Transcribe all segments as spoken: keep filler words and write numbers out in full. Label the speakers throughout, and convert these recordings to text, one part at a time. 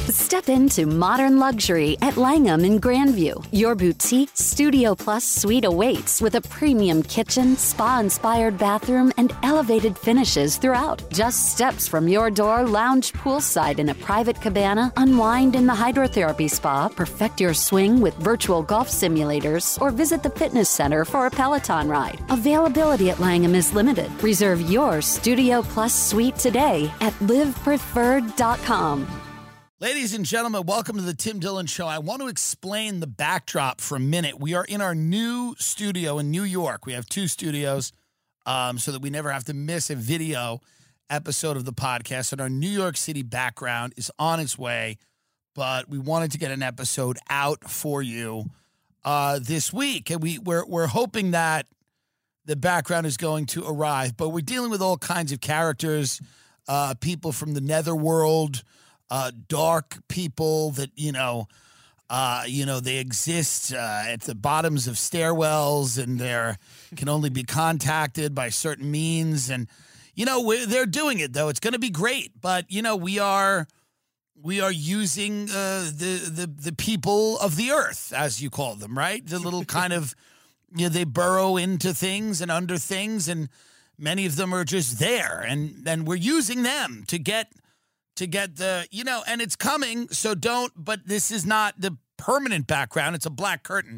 Speaker 1: Step into modern luxury at Langham in Grandview. Your boutique Studio Plus suite awaits with a premium kitchen, spa-inspired bathroom, and elevated finishes throughout. Just steps from your door, lounge poolside in a private cabana, unwind in the hydrotherapy spa, perfect your swing with virtual golf simulators, or visit the fitness center for a Peloton ride. Availability at Langham is limited. Reserve your Studio Plus suite today at live preferred dot com.
Speaker 2: Ladies and gentlemen, welcome to the Tim Dillon Show. I want to explain the backdrop for a minute. We are in our new studio in New York. We have two studios um, so that we never have to miss a video episode of the podcast. And our New York City background is on its way, but we wanted to get an episode out for you uh, this week. And we, we're, we're hoping that the background is going to arrive, but we're dealing with all kinds of characters, uh, people from the netherworld, Uh, dark people that, you know, uh, you know, they exist uh, at the bottoms of stairwells and they're can only be contacted by certain means. And, you know, we're, they're doing it, though. It's going to be great. But, you know, we are we are using uh, the, the, the people of the earth, as you call them, right? The little kind of, you know, they burrow into things and under things. And many of them are just there. And, and we're using them to get... to get the, you know, and it's coming, so don't, but this is not the permanent background. It's a black curtain.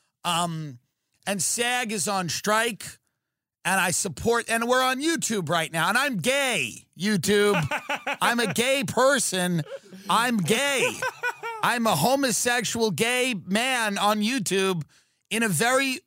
Speaker 2: Um, and SAG is on strike, and I support, and we're on YouTube right now, and I'm gay, YouTube. I'm a gay person. I'm gay. I'm a homosexual gay man on YouTube in a very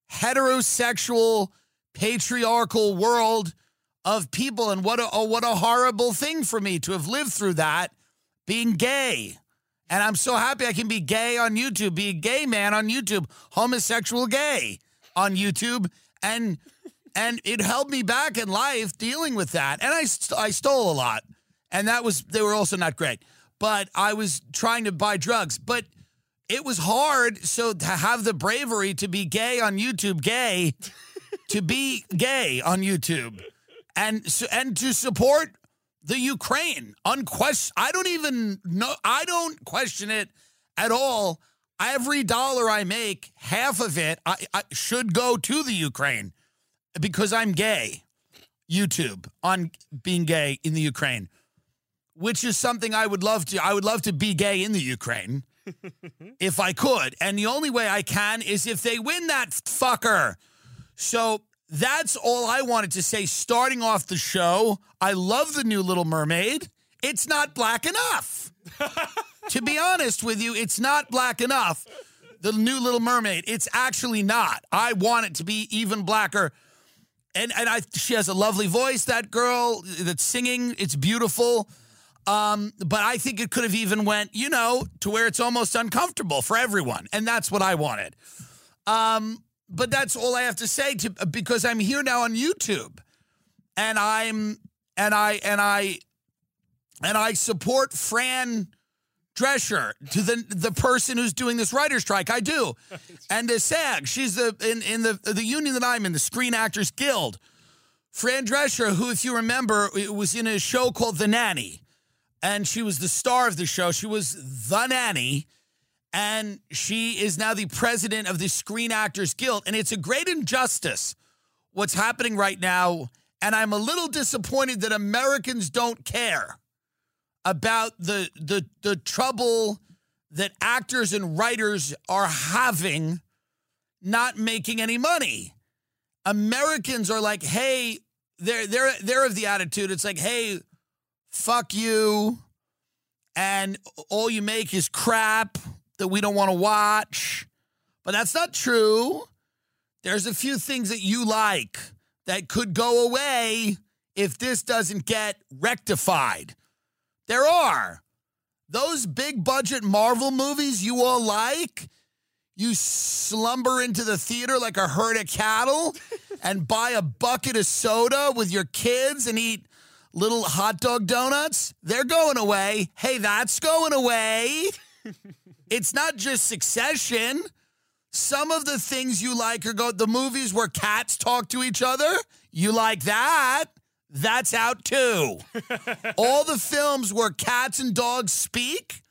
Speaker 2: heterosexual, patriarchal world of people, and what a oh, what a horrible thing for me to have lived through that, being gay. And I'm so happy I can be gay on YouTube, be a gay man on YouTube, homosexual gay on YouTube, and and it held me back in life dealing with that. And I st- I stole a lot, and that was they were also not great. But I was trying to buy drugs, but it was hard. So to have the bravery to be gay on YouTube, gay, to be gay on YouTube. And and to support the Ukraine, unquestion. I don't even know. I don't question it at all. Every dollar I make, half of it I, I should go to the Ukraine because I'm gay. YouTube on being gay in the Ukraine, which is something I would love to. I would love to be gay in the Ukraine if I could. And the only way I can is if they win that fucker. So. That's all I wanted to say starting off the show. I love the new Little Mermaid. It's not black enough. To be honest with you, it's not black enough. The new Little Mermaid. It's actually not. I want it to be even blacker. And and I she has a lovely voice, that girl that's singing. It's beautiful. Um, but I think it could have even went, you know, to where it's almost uncomfortable for everyone. And that's what I wanted. Um But that's all I have to say to because I'm here now on YouTube, and I'm and I and I and I support Fran Drescher, to the the person who's doing this writer's strike. I do, and the SAG. She's the in in the the union that I'm in, the Screen Actors Guild. Fran Drescher, who, if you remember, was in a show called The Nanny, and she was the star of the show. She was the nanny. And she is now the president of the Screen Actors Guild. And it's a great injustice what's happening right now. And I'm a little disappointed that Americans don't care about the the the trouble that actors and writers are having not making any money. Americans are like, hey, they're they're they're of the attitude. It's like, hey, fuck you. And all you make is crap that we don't want to watch. But that's not true. There's a few things that you like that could go away if this doesn't get rectified. There are. Those big budget Marvel movies you all like, you slumber into the theater like a herd of cattle and buy a bucket of soda with your kids and eat little hot dog donuts. They're going away. Hey, that's going away. It's not just Succession. Some of the things you like are go the movies where cats talk to each other. You like that? That's out too. All the films where cats and dogs speak,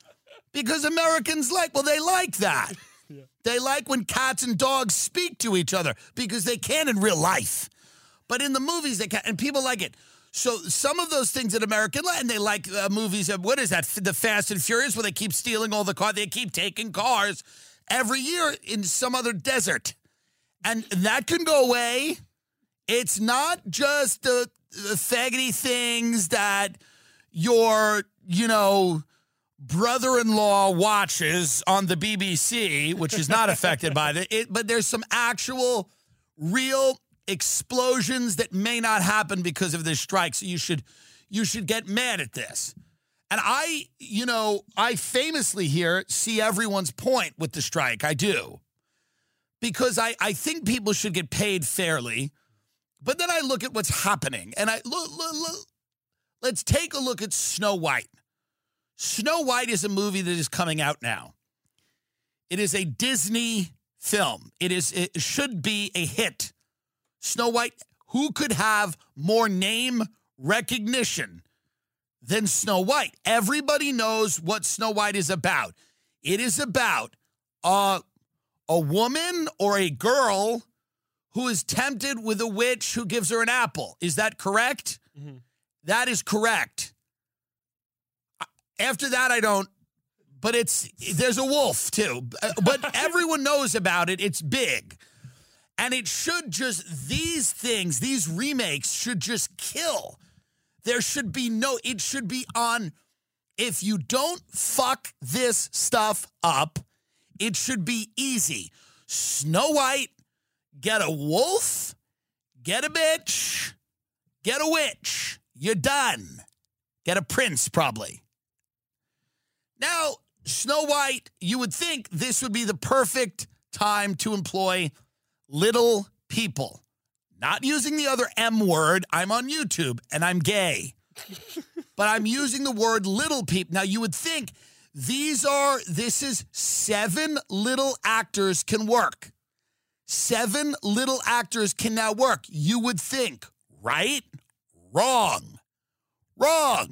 Speaker 2: Because Americans like, well, they like that. Yeah. They like when cats and dogs speak to each other because they can in real life. But in the movies, they can't, and people like it. So some of those things that American like, and they like uh, movies of, what is that, the Fast and Furious, where they keep stealing all the cars. They keep taking cars every year in some other desert. And that can go away. It's not just the, the faggoty things that your, you know, brother-in-law watches on the B B C, which is not affected by it, it, but there's some actual real explosions that may not happen because of this strike. So you should you should get mad at this. And I, you know, I famously here see everyone's point with the strike. I do. Because I, I think people should get paid fairly. But then I look at what's happening. And I look, look, look let's take a look at Snow White. Snow White is a movie that is coming out now. It is a Disney film. It is. It should be a hit. Snow White, who could have more name recognition than Snow White? Everybody knows what Snow White is about. It is about a, a woman or a girl who is tempted with a witch who gives her an apple. Is that correct? Mm-hmm. That is correct. After that, I don't, but it's, there's a wolf too. But everyone knows about it. It's big. And it should just, these things, these remakes should just kill. There should be no, it should be on, if you don't fuck this stuff up, it should be easy. Snow White, get a wolf, get a bitch, get a witch. You're done. Get a prince, probably. Now, Snow White, you would think this would be the perfect time to employ little people. Not using the other M word. I'm on YouTube and I'm gay. But I'm using the word little people. Now, you would think these are, this is seven little actors can work. Seven little actors can now work. You would think, right? Wrong. Wrong.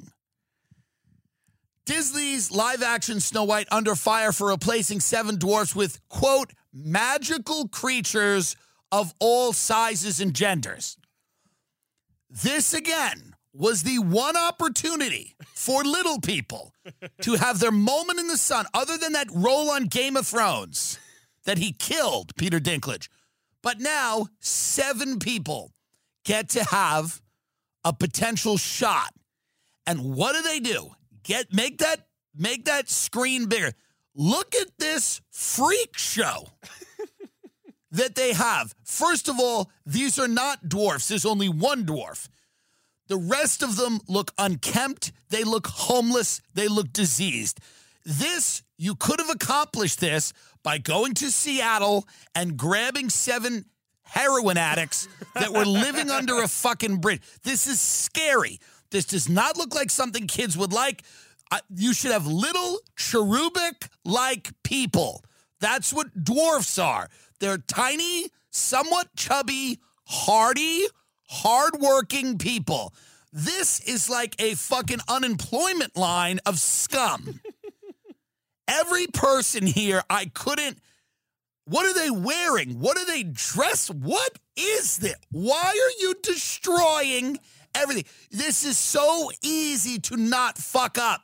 Speaker 2: Disney's live-action Snow White under fire for replacing seven dwarfs with, quote, magical creatures of all sizes and genders. This, again, was the one opportunity for little people to have their moment in the sun, other than that role on Game of Thrones that he killed Peter Dinklage. But now, seven people get to have a potential shot. And what do they do? Get make that make that screen bigger. Look at this freak show that they have. First of all, these are not dwarfs. There's only one dwarf. The rest of them look unkempt. They look homeless. They look diseased. This, you could have accomplished this by going to Seattle and grabbing seven heroin addicts that were living under a fucking bridge. This is scary. This does not look like something kids would like. Uh, you should have little cherubic-like people. That's what dwarfs are. They're tiny, somewhat chubby, hardy, hardworking people. This is like a fucking unemployment line of scum. Every person here, I couldn't. What are they wearing? What are they dressed? What is this? Why are you destroying everything? This is so easy to not fuck up.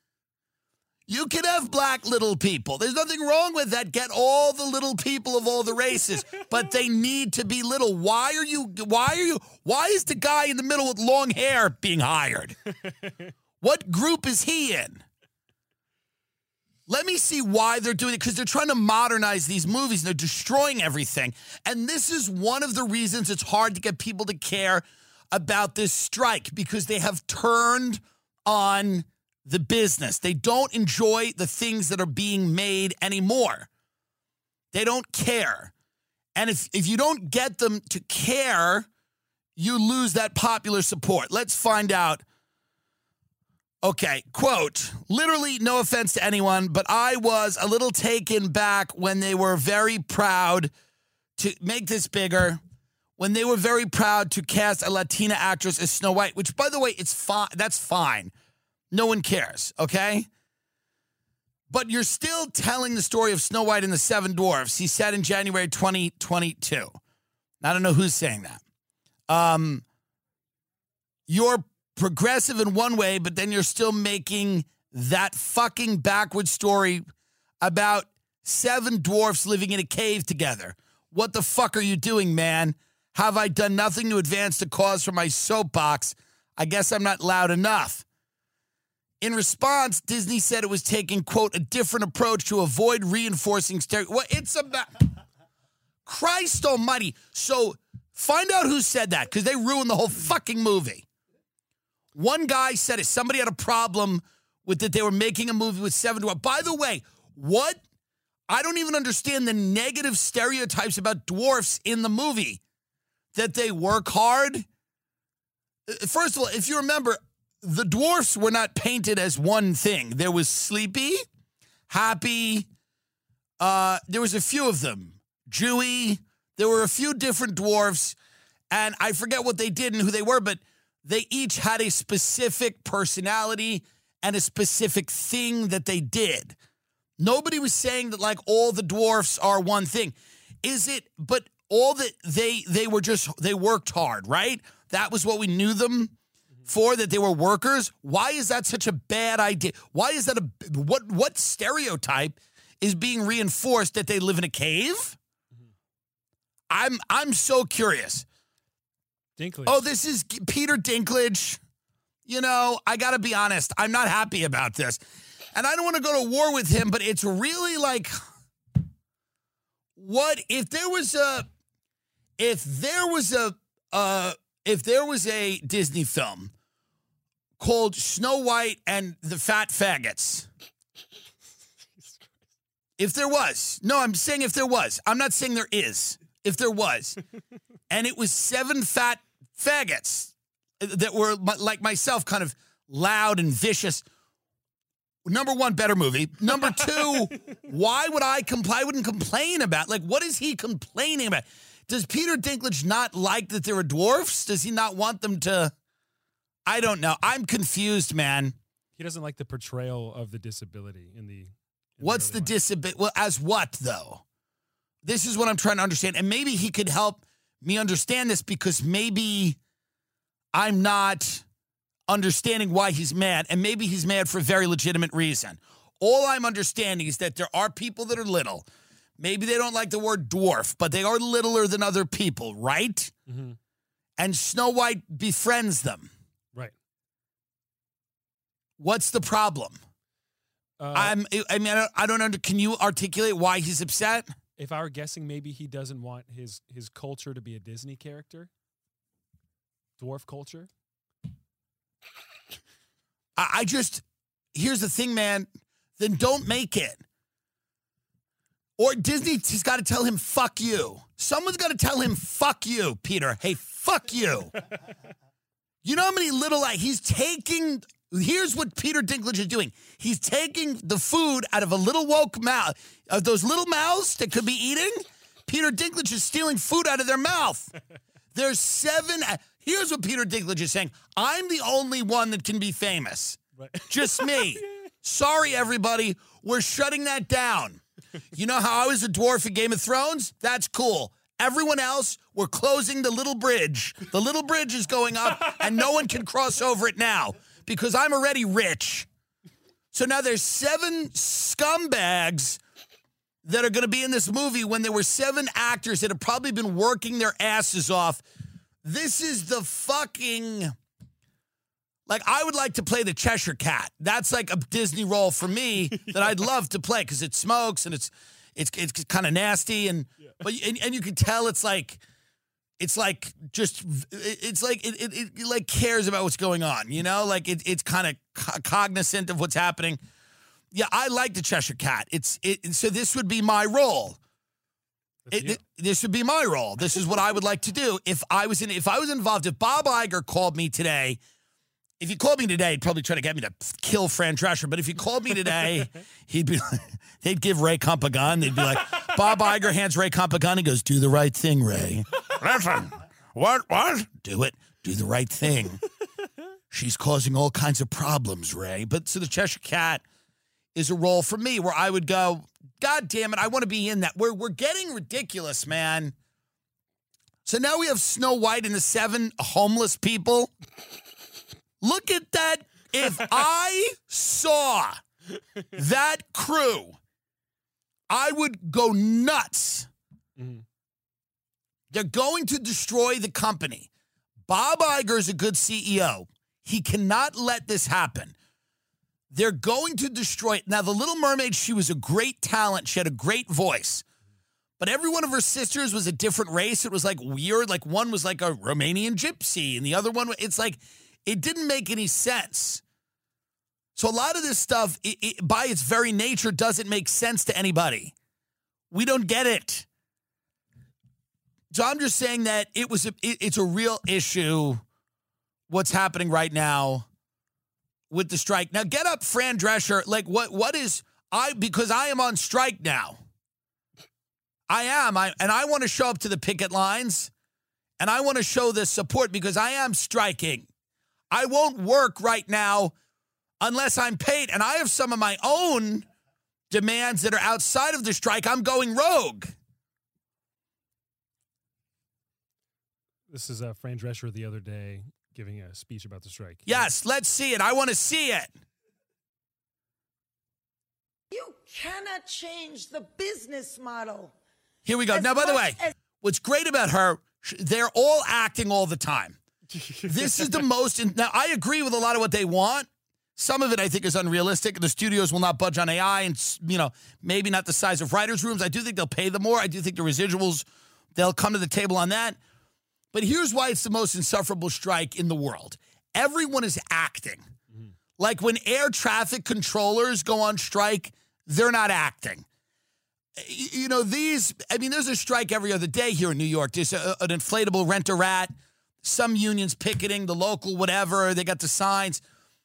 Speaker 2: You can have black little people. There's nothing wrong with that. Get all the little people of all the races, but they need to be little. Why are you, why are you, why is the guy in the middle with long hair being hired? What group is he in? Let me see why they're doing it, because they're trying to modernize these movies and they're destroying everything. And this is one of the reasons it's hard to get people to care about this strike, because they have turned on the business. They don't enjoy the things that are being made anymore. They don't care. And if, if you don't get them to care, you lose that popular support. Let's find out. Okay, quote, literally no offense to anyone, but I was a little taken back when they were very proud to make this bigger, when they were very proud to cast a Latina actress as Snow White, which, by the way, it's fine. That's fine. No one cares, okay? But you're still telling the story of Snow White and the Seven Dwarfs. He said in January twenty twenty-two. I don't know who's saying that. Um, you're progressive in one way, but then you're still making that fucking backward story about seven dwarfs living in a cave together. What the fuck are you doing, man? Have I done nothing to advance the cause for my soapbox? I guess I'm not loud enough. In response, Disney said it was taking, quote, a different approach to avoid reinforcing stereo. Well, it's about... Christ almighty. So find out who said that, because they ruined the whole fucking movie. One guy said it. Somebody had a problem with that they were making a movie with seven dwarfs. By the way, what? I don't even understand the negative stereotypes about dwarfs in the movie. That they work hard. First of all, if you remember... The dwarfs were not painted as one thing. There was Sleepy, Happy, uh, there was a few of them. Jewy, there were a few different dwarfs, and I forget what they did and who they were, but they each had a specific personality and a specific thing that they did. Nobody was saying that, like, all the dwarfs are one thing. Is it, but all that they, they were just, they worked hard, right? That was what we knew them for, that they were workers. Why is that such a bad idea? Why is that a what what stereotype is being reinforced that they live in a cave? Mm-hmm. I'm I'm so curious.
Speaker 3: Dinklage.
Speaker 2: Oh, this is Peter Dinklage. You know, I got to be honest. I'm not happy about this. And I don't want to go to war with him, but it's really like, what if there was a if there was a uh If there was a Disney film called Snow White and the Fat Faggots, if there was, no, I'm saying if there was, I'm not saying there is, if there was, and it was seven fat faggots that were like myself, kind of loud and vicious. Number one, better movie. Number two, why would I compl- I wouldn't complain about, like, what is he complaining about? Does Peter Dinklage not like that there are dwarfs? Does he not want them to? I don't know. I'm confused, man.
Speaker 3: He doesn't like the portrayal of the disability in the. In
Speaker 2: What's the, the disability? Well, as what, though? This is what I'm trying to understand. And maybe he could help me understand this, because maybe I'm not understanding why he's mad. And maybe he's mad for a very legitimate reason. All I'm understanding is that there are people that are little. Maybe they don't like the word dwarf, but they are littler than other people, right? Mm-hmm. And Snow White befriends them.
Speaker 3: Right.
Speaker 2: What's the problem? Uh, I'm. I mean, I don't, I don't under. Can you articulate why he's upset?
Speaker 3: If I were guessing, maybe he doesn't want his his culture to be a Disney character. Dwarf culture.
Speaker 2: I, I just. Here's the thing, man. Then don't make it. Or Disney's got to tell him, fuck you. Someone's got to tell him, fuck you, Peter. Hey, fuck you. You know how many little, like, he's taking, here's what Peter Dinklage is doing. He's taking the food out of a little woke mouth, of those little mouths that could be eating. Peter Dinklage is stealing food out of their mouth. There's seven, here's what Peter Dinklage is saying. I'm the only one that can be famous. Right. Just me. Sorry, everybody. We're shutting that down. You know how I was a dwarf in Game of Thrones? That's cool. Everyone else, we're closing the little bridge. The little bridge is going up, and no one can cross over it now because I'm already rich. So now there's seven scumbags that are going to be in this movie when there were seven actors that have probably been working their asses off. This is the fucking... Like, I would like to play the Cheshire Cat. That's like a Disney role for me that I'd love to play because it smokes and it's it's it's kind of nasty and yeah. but and, and you can tell it's like it's like just it's like it, it, it like cares about what's going on, you know? Like it, it's kind of co- cognizant of what's happening. Yeah, I like the Cheshire Cat. It's it so this would be my role. It, it, this would be my role. This is what I would like to do if I was in if I was involved. If Bob Iger called me today. If he called me today, he'd probably try to get me to kill Fran Drescher. But if he called me today, he'd be like, they'd give Ray Kump a gun. They'd be like, Bob Iger hands Ray Kump a gun. He goes, do the right thing, Ray. Listen, what, what? Do it. Do the right thing. She's causing all kinds of problems, Ray. But so the Cheshire Cat is a role for me where I would go, God damn it, I want to be in that. We're, we're getting ridiculous, man. So now we have Snow White and the seven homeless people. Look at that. If I saw that crew, I would go nuts. Mm-hmm. They're going to destroy the company. Bob Iger is a good C E O. He cannot let this happen. They're going to destroy it. Now, The Little Mermaid, she was a great talent. She had a great voice. But every one of her sisters was a different race. It was like weird. Like one was like a Romanian gypsy, and the other one, it's like, it didn't make any sense. So a lot of this stuff, it, it, by its very nature, doesn't make sense to anybody. We don't get it. So I'm just saying that it was a, it, it's a real issue, what's happening right now with the strike. Now, get up, Fran Drescher. Like, what? What is, I, because I am on strike now. I am, I and I want to show up to the picket lines, and I want to show this support because I am striking. I won't work right now unless I'm paid, and I have some of my own demands that are outside of the strike. I'm going rogue.
Speaker 3: This is uh, Fran Drescher the other day giving a speech about the strike.
Speaker 2: Yes, let's see it. I want to see it.
Speaker 4: You cannot change the business model.
Speaker 2: Here we go.
Speaker 4: As
Speaker 2: now, by the way,
Speaker 4: as-
Speaker 2: what's great about her, they're all acting all the time. This is the most, in, now I agree with a lot of what they want. Some of it I think is unrealistic. The studios will not budge on A I and, you know, maybe not the size of writers' rooms. I do think they'll pay them more. I do think the residuals, they'll come to the table on that. But here's why it's the most insufferable strike in the world. Everyone is acting. Mm-hmm. Like when air traffic controllers go on strike, they're not acting. You know, these, I mean, there's a strike every other day here in New York. There's a, an inflatable rent-a-rat, some unions picketing, the local whatever, they got the signs.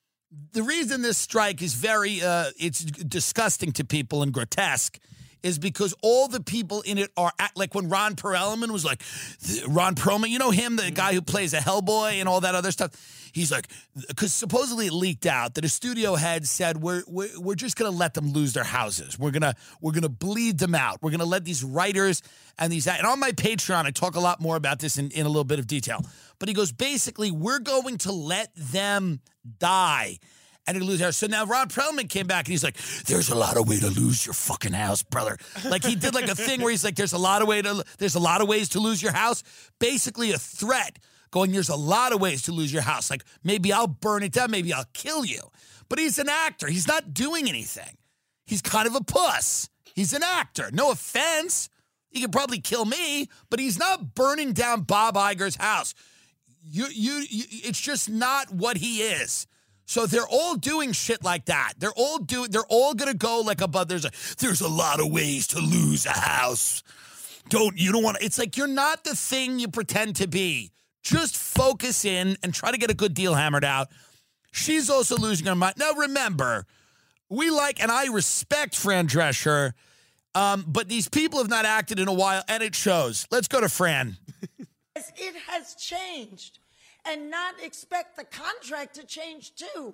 Speaker 2: The reason this strike is very, uh, it's disgusting to people and grotesque is because all the people in it are, at, like when Ron Perlman was like, Ron Perlman, you know him, the guy who plays a Hellboy and all that other stuff? He's like, because supposedly it leaked out that a studio head said, we're, we're, we're just going to let them lose their houses. We're going to we're gonna bleed them out. We're going to let these writers and these, and on my Patreon, I talk a lot more about this in, in a little bit of detail. But he goes, basically, we're going to let them die. And he lose house. So now Ron Perlman came back and he's like, there's a lot of way to lose your fucking house, brother. Like he did like a thing where he's like, there's a lot of way to there's a lot of ways to lose your house. Basically a threat going, there's a lot of ways to lose your house. Like maybe I'll burn it down, maybe I'll kill you. But he's an actor. He's not doing anything. He's kind of a puss. He's an actor. No offense. He could probably kill me, but he's not burning down Bob Iger's house. You, you, you it's just not what he is. So they're all doing shit like that. They're all doing. They're all gonna go like a. But there's a. There's a lot of ways to lose a house. Don't you don't want to. It's like you're not the thing you pretend to be. Just focus in and try to get a good deal hammered out. She's also losing her mind. Now remember, we like and I respect Fran Drescher, um, but these people have not acted in a while, and it shows. Let's go to Fran.
Speaker 4: It has changed. And not expect the contract to change too.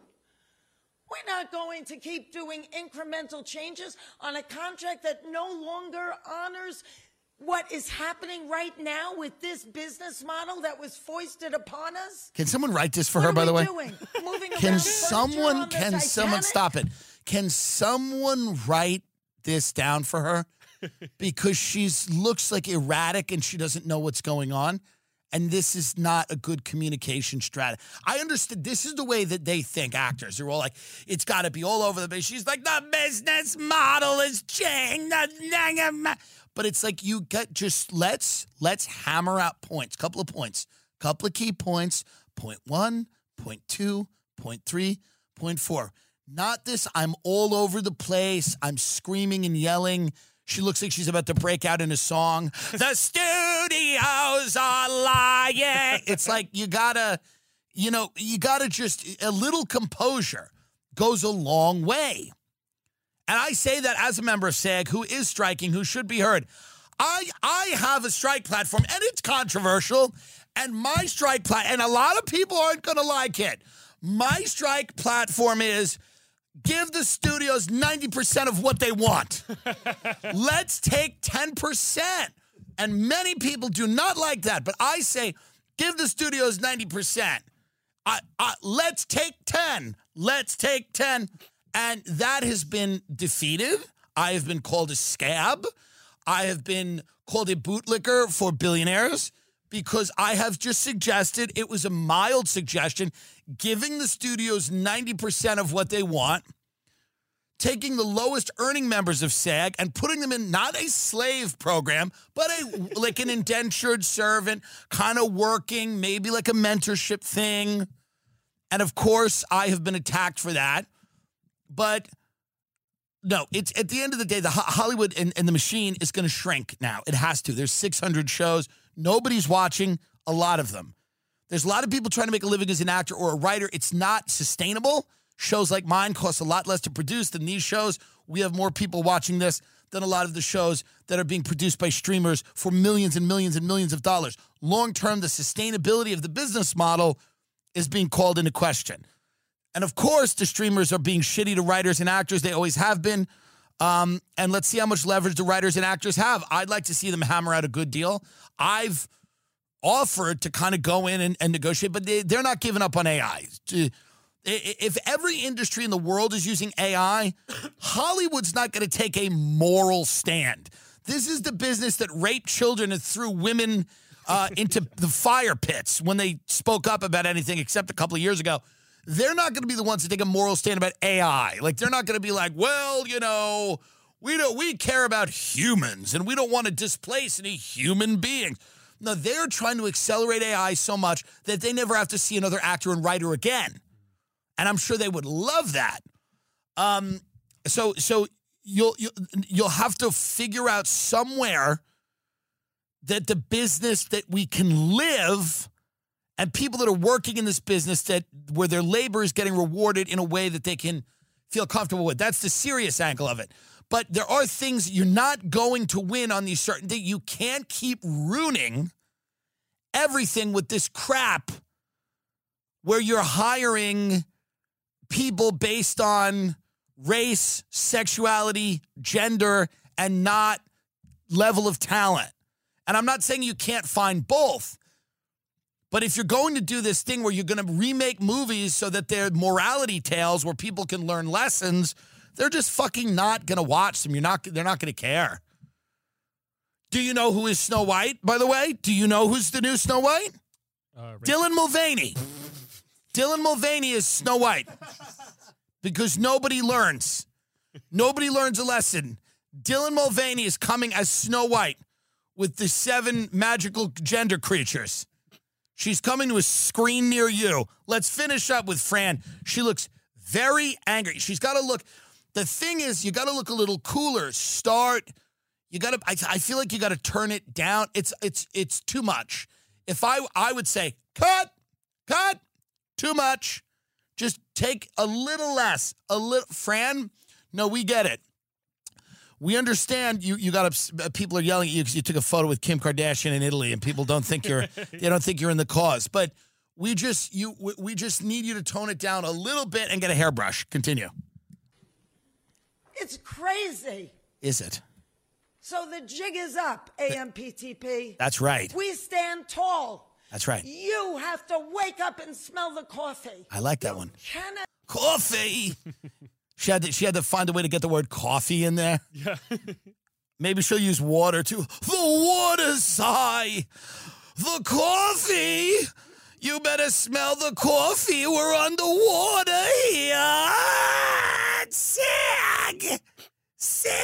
Speaker 4: We're not going to keep doing incremental changes on a contract that no longer honors what is happening right now with this business model that was foisted upon us.
Speaker 2: Can someone write this for
Speaker 4: what
Speaker 2: her, by the way?
Speaker 4: Doing? Moving
Speaker 2: can someone, can Titanic? someone, stop it. Can someone write this down for her? Because she's looks like erratic and she doesn't know what's going on. And this is not a good communication strategy. I understand this is the way that they think, actors. They're all like, it's got to be all over the place. She's like, the business model is changed. But it's like, you get just, let's, let's hammer out points, couple of points, couple of key points, point one, point two, point three, point four. Not this, I'm all over the place. I'm screaming and yelling. She looks like she's about to break out in a song. The studios are lying. It's like you gotta, you know, you gotta just, a little composure goes a long way. And I say that as a member of SAG who is striking, who should be heard. I I have a strike platform, and it's controversial. And my strike platform, and a lot of people aren't going to like it. My strike platform is, give the studios ninety percent of what they want. Let's take ten percent. And many people do not like that. But I say, give the studios ninety percent. I, I, let's take ten. Let's take ten. And that has been defeated. I have been called a scab. I have been called a bootlicker for billionaires because I have just suggested, it was a mild suggestion, giving the studios ninety percent of what they want, taking the lowest earning members of SAG and putting them in not a slave program, but a like an indentured servant, kind of working, maybe like a mentorship thing. And of course, I have been attacked for that. But no, it's at the end of the day, the Hollywood and, and the machine is going to shrink now. It has to. There's six hundred shows. Nobody's watching a lot of them. There's a lot of people trying to make a living as an actor or a writer. It's not sustainable. Shows like mine cost a lot less to produce than these shows. We have more people watching this than a lot of the shows that are being produced by streamers for millions and millions and millions of dollars. Long-term, the sustainability of the business model is being called into question. And of course, the streamers are being shitty to writers and actors. They always have been. Um, and let's see how much leverage the writers and actors have. I'd like to see them hammer out a good deal. I've offered to kind of go in and, and negotiate, but they, they're not giving up on A I. If every industry in the world is using A I, Hollywood's not going to take a moral stand. This is the business that raped children and threw women uh, into the fire pits when they spoke up about anything except a couple of years ago. They're not going to be the ones to take a moral stand about A I. Like, they're not going to be like, well, you know, we don't, we care about humans and we don't want to displace any human beings. No, they're trying to accelerate A I so much that they never have to see another actor and writer again. And I'm sure they would love that. Um, so so you'll, you'll you'll have to figure out somewhere that the business that we can live and people that are working in this business that where their labor is getting rewarded in a way that they can feel comfortable with. That's the serious angle of it. But there are things you're not going to win on these certain things. You can't keep ruining everything with this crap where you're hiring people based on race, sexuality, gender, and not level of talent. And I'm not saying you can't find both. But if you're going to do this thing where you're going to remake movies so that they're morality tales where people can learn lessons, they're just fucking not going to watch them. You're not. They're not going to care. Do you know who is Snow White, by the way? Do you know who's the new Snow White? Uh, Dylan Mulvaney. Dylan Mulvaney is Snow White because nobody learns. Nobody learns a lesson. Dylan Mulvaney is coming as Snow White with the seven magical gender creatures. She's coming to a screen near you. Let's finish up with Fran. She looks very angry. She's got to look. The thing is, you got to look a little cooler. Start. You got to. I, I feel like you got to turn it down. It's it's it's too much. If I I would say cut, cut, too much. Just take a little less. A little. Fran, no, we get it. We understand you. You got to, people are yelling at you because you took a photo with Kim Kardashian in Italy, and people don't think you're. They don't think you're in the cause. But we just you. We just need you to tone it down a little bit and get a hairbrush. Continue.
Speaker 4: It's crazy.
Speaker 2: Is it?
Speaker 4: So the jig is up, A M P T P.
Speaker 2: That's right.
Speaker 4: We stand tall.
Speaker 2: That's right.
Speaker 4: You have to wake up and smell the coffee.
Speaker 2: I like that
Speaker 4: you
Speaker 2: one.
Speaker 4: Cannot-
Speaker 2: coffee. She had to, she had to find a way to get the word coffee in there.
Speaker 3: Yeah.
Speaker 2: Maybe she'll use water too. The water sigh. The coffee. You better smell the coffee. We're underwater here. SAG. SAG.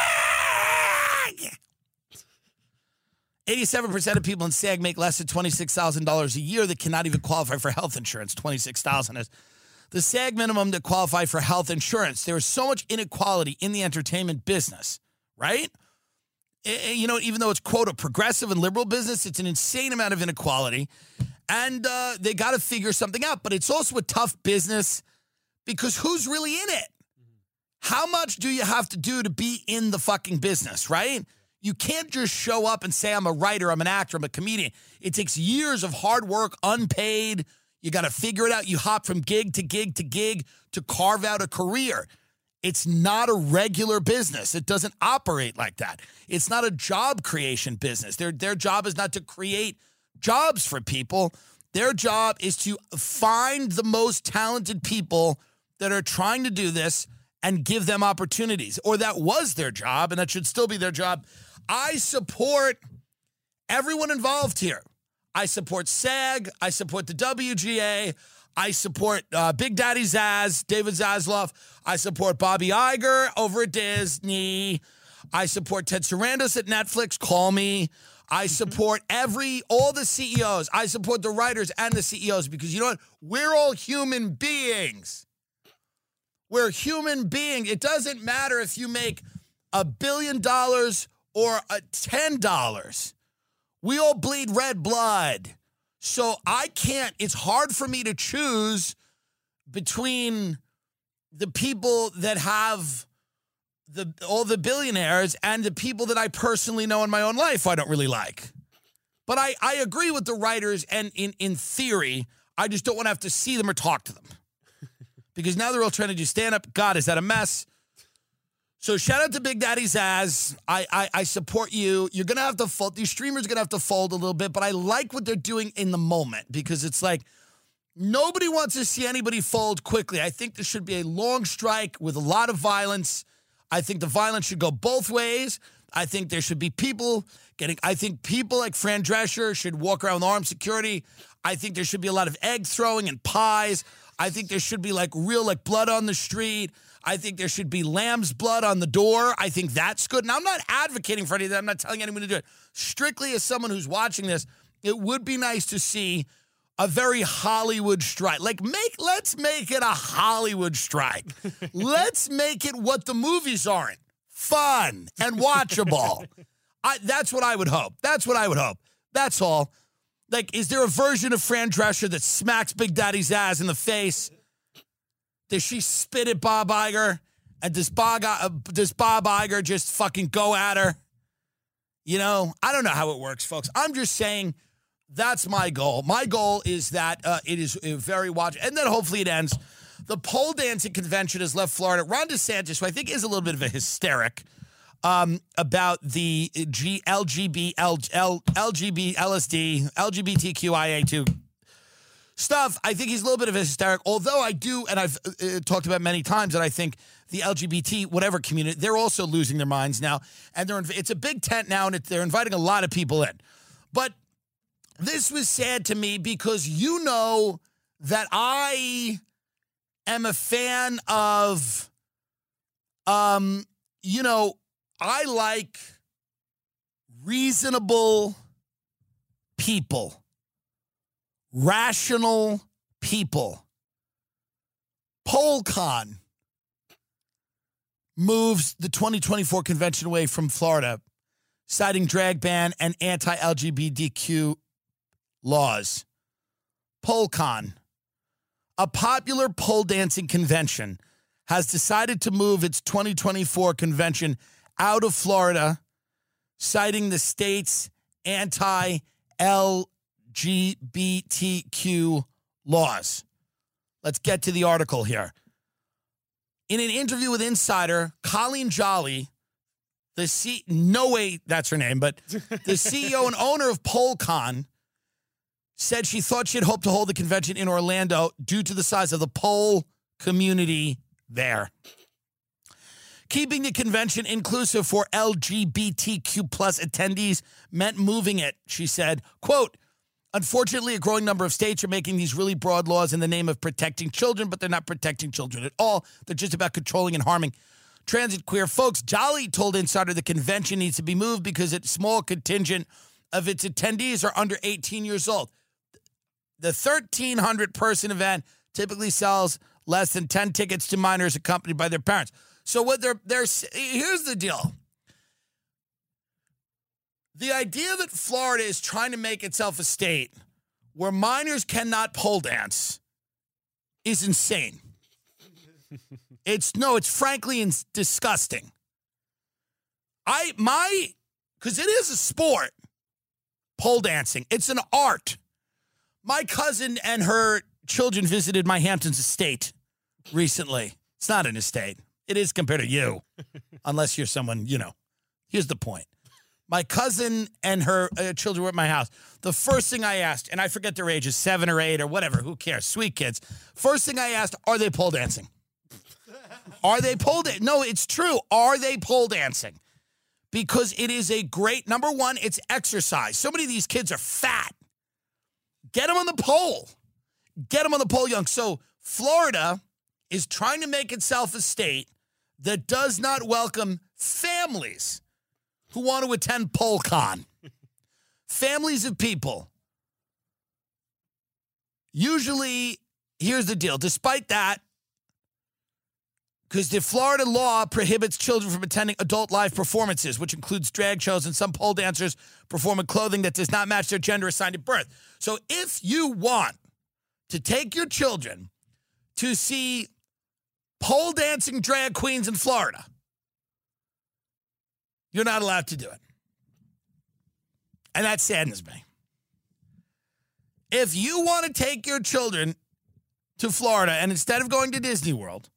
Speaker 2: eighty-seven percent of people in SAG make less than twenty-six thousand dollars a year that cannot even qualify for health insurance. twenty-six thousand dollars is the SAG minimum to qualify for health insurance. There is so much inequality in the entertainment business, right? You know, even though it's, quote, a progressive and liberal business, it's an insane amount of inequality. And uh, they got to figure something out. But it's also a tough business because who's really in it? How much do you have to do to be in the fucking business, right? You can't just show up and say, I'm a writer, I'm an actor, I'm a comedian. It takes years of hard work, unpaid. You got to figure it out. You hop from gig to gig to gig to carve out a career. It's not a regular business. It doesn't operate like that. It's not a job creation business. Their, their job is not to create jobs for people. Their job is to find the most talented people that are trying to do this and give them opportunities. Or that was their job, and that should still be their job. I support everyone involved here. I support SAG. I support the W G A. I support uh, Big Daddy Zaz, David Zaslav. I support Bobby Iger over at Disney. I support Ted Sarandos at Netflix. Call me. I support every, all the C E Os. I support the writers and the C E Os because you know what? We're all human beings. We're human beings. It doesn't matter if you make a billion dollars or a ten dollars. We all bleed red blood. So I can't, it's hard for me to choose between the people that have the all the billionaires and the people that I personally know in my own life I don't really like. But I, I agree with the writers, and in, in theory, I just don't want to have to see them or talk to them. Because now they're all trying to do stand-up. God, is that a mess? So shout out to Big Daddy Zaz. I, I, I support you. You're going to have to fold. These streamers are going to have to fold a little bit, but I like what they're doing in the moment because it's like nobody wants to see anybody fold quickly. I think there should be a long strike with a lot of violence. I think the violence should go both ways. I think there should be people getting, I think people like Fran Drescher should walk around with armed security. I think there should be a lot of egg throwing and pies. I think there should be like real like blood on the street. I think there should be lamb's blood on the door. I think that's good. Now, I'm not advocating for any of that. I'm not telling anyone to do it. Strictly as someone who's watching this, it would be nice to see a very Hollywood strike. Like, make let's make it a Hollywood strike. Let's make it what the movies aren't. Fun and watchable. I, that's what I would hope. That's what I would hope. That's all. Like, is there a version of Fran Drescher that smacks Big Daddy's ass in the face? Does she spit at Bob Iger? And does Bob, uh, does Bob Iger just fucking go at her? You know, I don't know how it works, folks. I'm just saying that's my goal. My goal is that uh, it is very watch, and then hopefully it ends. The pole dancing convention has left Florida. Ron DeSantis, who I think is a little bit of a hysteric um, about the G, L G B, L, L, L G B, L S D, L G B T Q I A two stuff. I think he's a little bit of a hysteric, although I do, and I've uh, talked about many times, that I think the L G B T, whatever community, they're also losing their minds now. And they're it's a big tent now, and it, they're inviting a lot of people in. But this was sad to me because you know that I am a fan of, um, you know, I like reasonable people, rational people. PolCon moves the twenty twenty-four convention away from Florida, citing drag ban and anti-L G B T Q laws. PolCon, a popular pole dancing convention, has decided to move its twenty twenty-four convention out of Florida, citing the state's anti-L G B T Q laws. Let's get to the article here. In an interview with Insider, Colleen Jolly, the C, no way that's her name, but the C E O and owner of PolCon, said she thought she'd hoped to hold the convention in Orlando due to the size of the pole community there. Keeping the convention inclusive for L G B T Q plus attendees meant moving it, she said. Quote, unfortunately, a growing number of states are making these really broad laws in the name of protecting children, but they're not protecting children at all. They're just about controlling and harming transit queer folks. Jolly told Insider the convention needs to be moved because a small contingent of its attendees are under eighteen years old. The thirteen hundred person event typically sells less than ten tickets to minors accompanied by their parents. So what they're, they're, here's the deal. The idea that Florida is trying to make itself a state where minors cannot pole dance is insane. It's, no, it's frankly ins- disgusting. I, my, because it is a sport, pole dancing. It's an art. My cousin and her children visited my Hamptons estate recently. It's not an estate. It is compared to you, unless you're someone, you know. Here's the point. My cousin and her uh, children were at my house. The first thing I asked, and I forget their ages, seven or eight or whatever, who cares, sweet kids. First thing I asked, are they pole dancing? Are they pole dancing? No, it's true. Are they pole dancing? Because it is a great, number one, it's exercise. So many of these kids are fat. Get them on the pole. Get them on the pole, young. So Florida is trying to make itself a state that does not welcome families who want to attend PoleCon. Families of people. Usually, here's the deal. Despite that, because the Florida law prohibits children from attending adult live performances, which includes drag shows, and some pole dancers perform in clothing that does not match their gender assigned at birth. So if you want to take your children to see pole dancing drag queens in Florida, you're not allowed to do it. And that saddens me. If you want to take your children to Florida and instead of going to Disney World,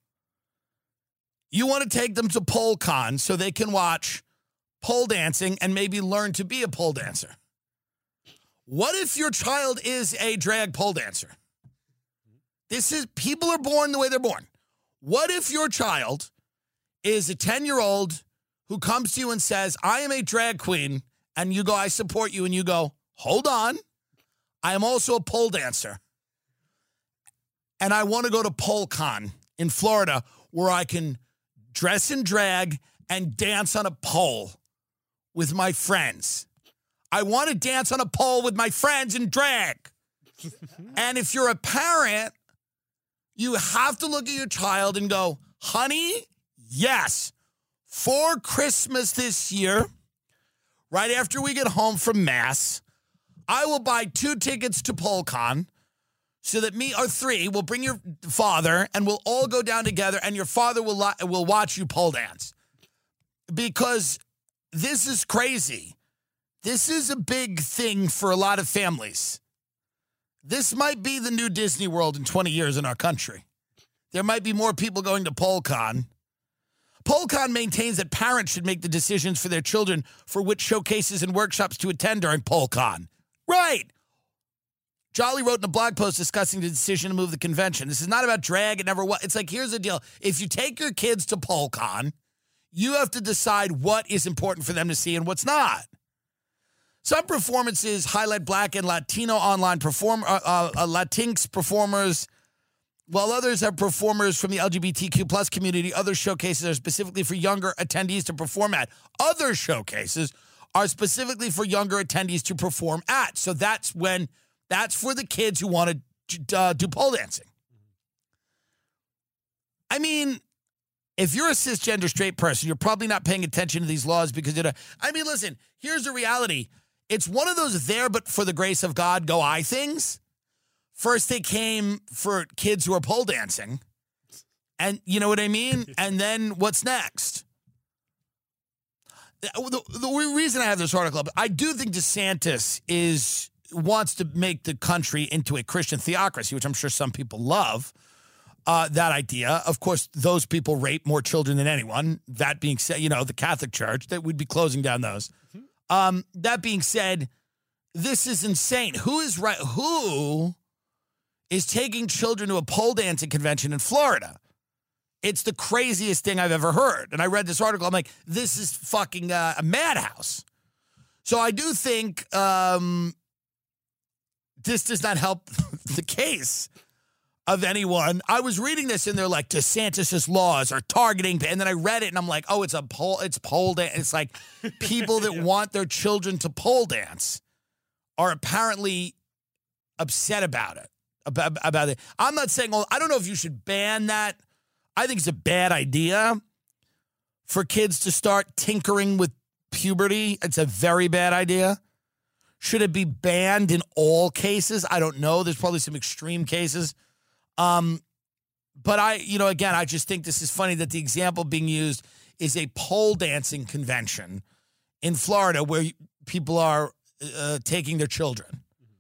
Speaker 2: you want to take them to PoleCon so they can watch pole dancing and maybe learn to be a pole dancer. What if your child is a drag pole dancer? This is, people are born the way they're born. What if your child is a ten-year-old who comes to you and says, I am a drag queen, and you go, I support you, and you go, hold on, I am also a pole dancer, and I want to go to PoleCon in Florida where I can dress in drag and dance on a pole with my friends. I want to dance on a pole with my friends in drag. And if you're a parent, you have to look at your child and go, honey, yes, for Christmas this year, right after we get home from Mass, I will buy two tickets to PoleCon so that me, or three, will bring your father and we'll all go down together and your father will lo- will watch you pole dance. Because this is crazy. This is a big thing for a lot of families. This might be the new Disney World in twenty years in our country. There might be more people going to PoleCon. PoleCon maintains that parents should make the decisions for their children for which showcases and workshops to attend during PoleCon. Right. Jolly wrote in a blog post discussing the decision to move the convention. This is not about drag. It never was. It's like, here's the deal. If you take your kids to PoleCon, you have to decide what is important for them to see and what's not. Some performances highlight Black and Latino online perform uh, uh, uh, Latinx performers, while others have performers from the L G B T Q plus community. Other showcases are specifically for younger attendees to perform at. Other showcases are specifically for younger attendees to perform at. So that's when, that's for the kids who want to uh, do pole dancing. I mean, if you're a cisgender straight person, you're probably not paying attention to these laws because you know. I mean, listen, here's the reality. It's one of those there, but for the grace of God, go I things. First, they came for kids who are pole dancing. And you know what I mean? And then what's next? The, the, the reason I have this article, I do think DeSantis is wants to make the country into a Christian theocracy, which I'm sure some people love. Uh, that idea. Of course, those people rape more children than anyone. That being said, you know, the Catholic Church, that would be closing down those. Mm-hmm. Um, that being said, this is insane. Who is right? Who is taking children to a pole dancing convention in Florida? It's the craziest thing I've ever heard. And I read this article. I'm like, this is fucking uh, a madhouse. So I do think um, this does not help the case of anyone. I was reading this and they're like, DeSantis' laws are targeting, and then I read it and I'm like, oh, it's a pole, it's pole dance. It's like people that yeah. want their children to pole dance are apparently upset about it. About, about it. I'm not saying, well, I don't know if you should ban that. I think it's a bad idea for kids to start tinkering with puberty. It's a very bad idea. Should it be banned in all cases? I don't know. There's probably some extreme cases. Um, but I, you know, again, I just think this is funny that the example being used is a pole dancing convention in Florida where people are uh, taking their children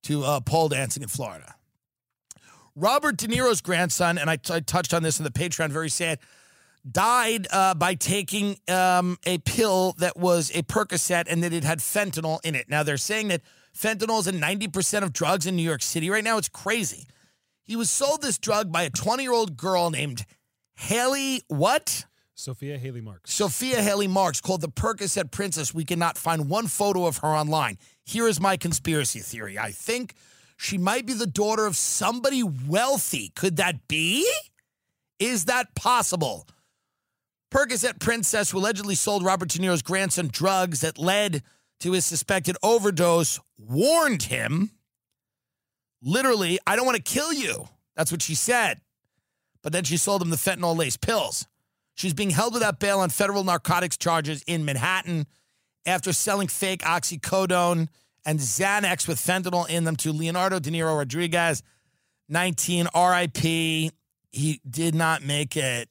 Speaker 2: to uh, pole dancing in Florida. Robert De Niro's grandson, and I, t- I touched on this in the Patreon, very sad, died uh, by taking um, a pill that was a Percocet and that it had fentanyl in it. Now, they're saying that fentanyl is in ninety percent of drugs in New York City right now. It's crazy. He was sold this drug by a twenty-year-old girl named Haley what?
Speaker 3: Sophia Haley Marks.
Speaker 2: Sophia Haley Marks, called the Percocet Princess. We cannot find one photo of her online. Here is my conspiracy theory. I think she might be the daughter of somebody wealthy. Could that be? Is that possible? Percocet Princess, who allegedly sold Robert De Niro's grandson drugs that led to his suspected overdose, warned him, literally, I don't want to kill you. That's what she said. But then she sold him the fentanyl-laced pills. She's being held without bail on federal narcotics charges in Manhattan after selling fake oxycodone and Xanax with fentanyl in them to Leonardo De Niro Rodriguez, nineteen, R I P He did not make it.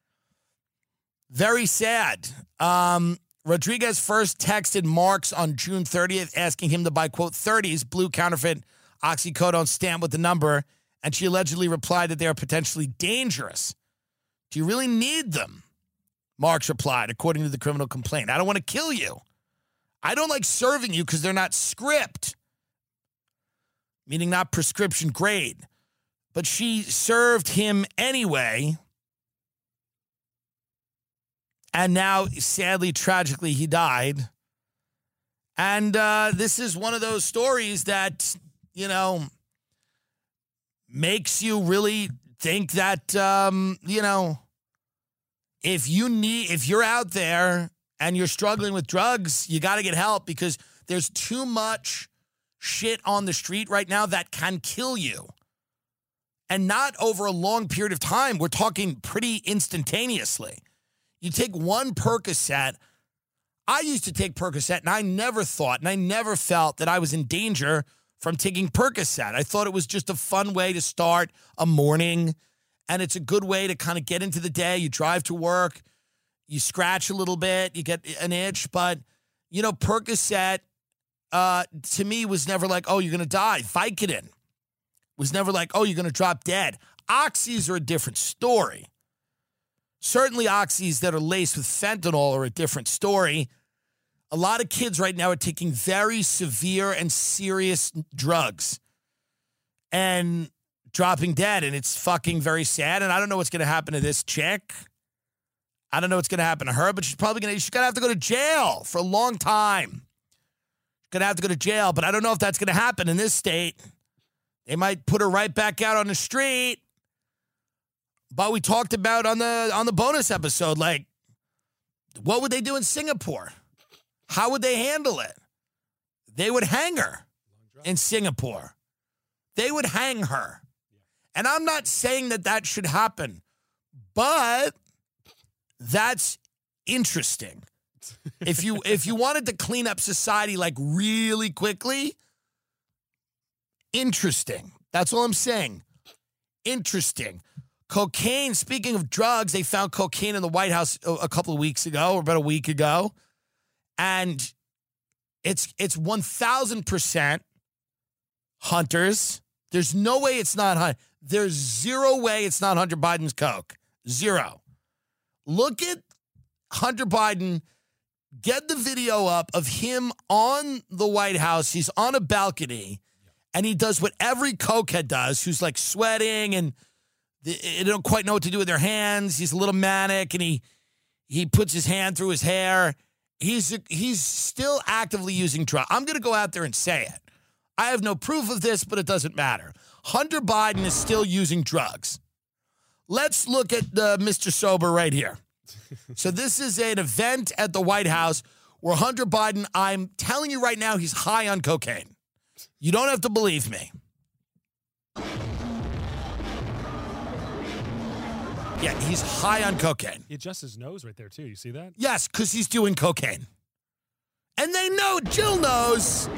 Speaker 2: Very sad. Um, Rodriguez first texted Marks on June thirtieth asking him to buy, quote, thirties blue counterfeit oxycodone stamp with the number, and she allegedly replied that they are potentially dangerous. Do you really need them? Marks replied, according to the criminal complaint. I don't want to kill you. I don't like serving you because they're not script, meaning not prescription grade. But she served him anyway. And now, sadly, tragically, he died. And uh, this is one of those stories that, you know, makes you really think that, um, you know, if you need, if you're out there and you're struggling with drugs, you got to get help because there's too much shit on the street right now that can kill you. And not over a long period of time. We're talking pretty instantaneously. You take one Percocet. I used to take Percocet, and I never thought, and I never felt that I was in danger from taking Percocet. I thought it was just a fun way to start a morning, and it's a good way to kind of get into the day. You drive to work, you scratch a little bit, you get an itch, but, you know, Percocet, uh, to me, was never like, oh, you're going to die. Vicodin was never like, oh, you're going to drop dead. Oxys are a different story. Certainly oxys that are laced with fentanyl are a different story. A lot of kids right now are taking very severe and serious drugs and dropping dead, and it's fucking very sad, and I don't know what's going to happen to this chick. I don't know what's going to happen to her, but she's probably going to, she's going to have to go to jail for a long time. She's going to have to go to jail, but I don't know if that's going to happen in this state. They might put her right back out on the street. But we talked about on the on the bonus episode, like, what would they do in Singapore? How would they handle it? They would hang her in Singapore. They would hang her. And I'm not saying that that should happen, but that's interesting. If you if you wanted to clean up society like really quickly, interesting. That's all I'm saying. Interesting. Cocaine, speaking of drugs, they found cocaine in the White House a couple of weeks ago, or about a week ago. And it's it's one thousand percent Hunter's. There's no way it's not Hunter. There's zero way it's not Hunter Biden's coke. Zero. Look at Hunter Biden. Get the video up of him on the White House. He's on a balcony, and he does what every cokehead does, who's like sweating and they don't quite know what to do with their hands. He's a little manic, and he he puts his hand through his hair. He's he's still actively using drugs. I'm going to go out there and say it. I have no proof of this, but it doesn't matter. Hunter Biden is still using drugs. Let's look at uh, Mister Sober right here. So this is an event at the White House where Hunter Biden, I'm telling you right now, he's high on cocaine. You don't have to believe me. Yeah, he's high on cocaine.
Speaker 3: He adjusts his nose right there, too. You see that?
Speaker 2: Yes, because he's doing cocaine. And they know, Jill knows.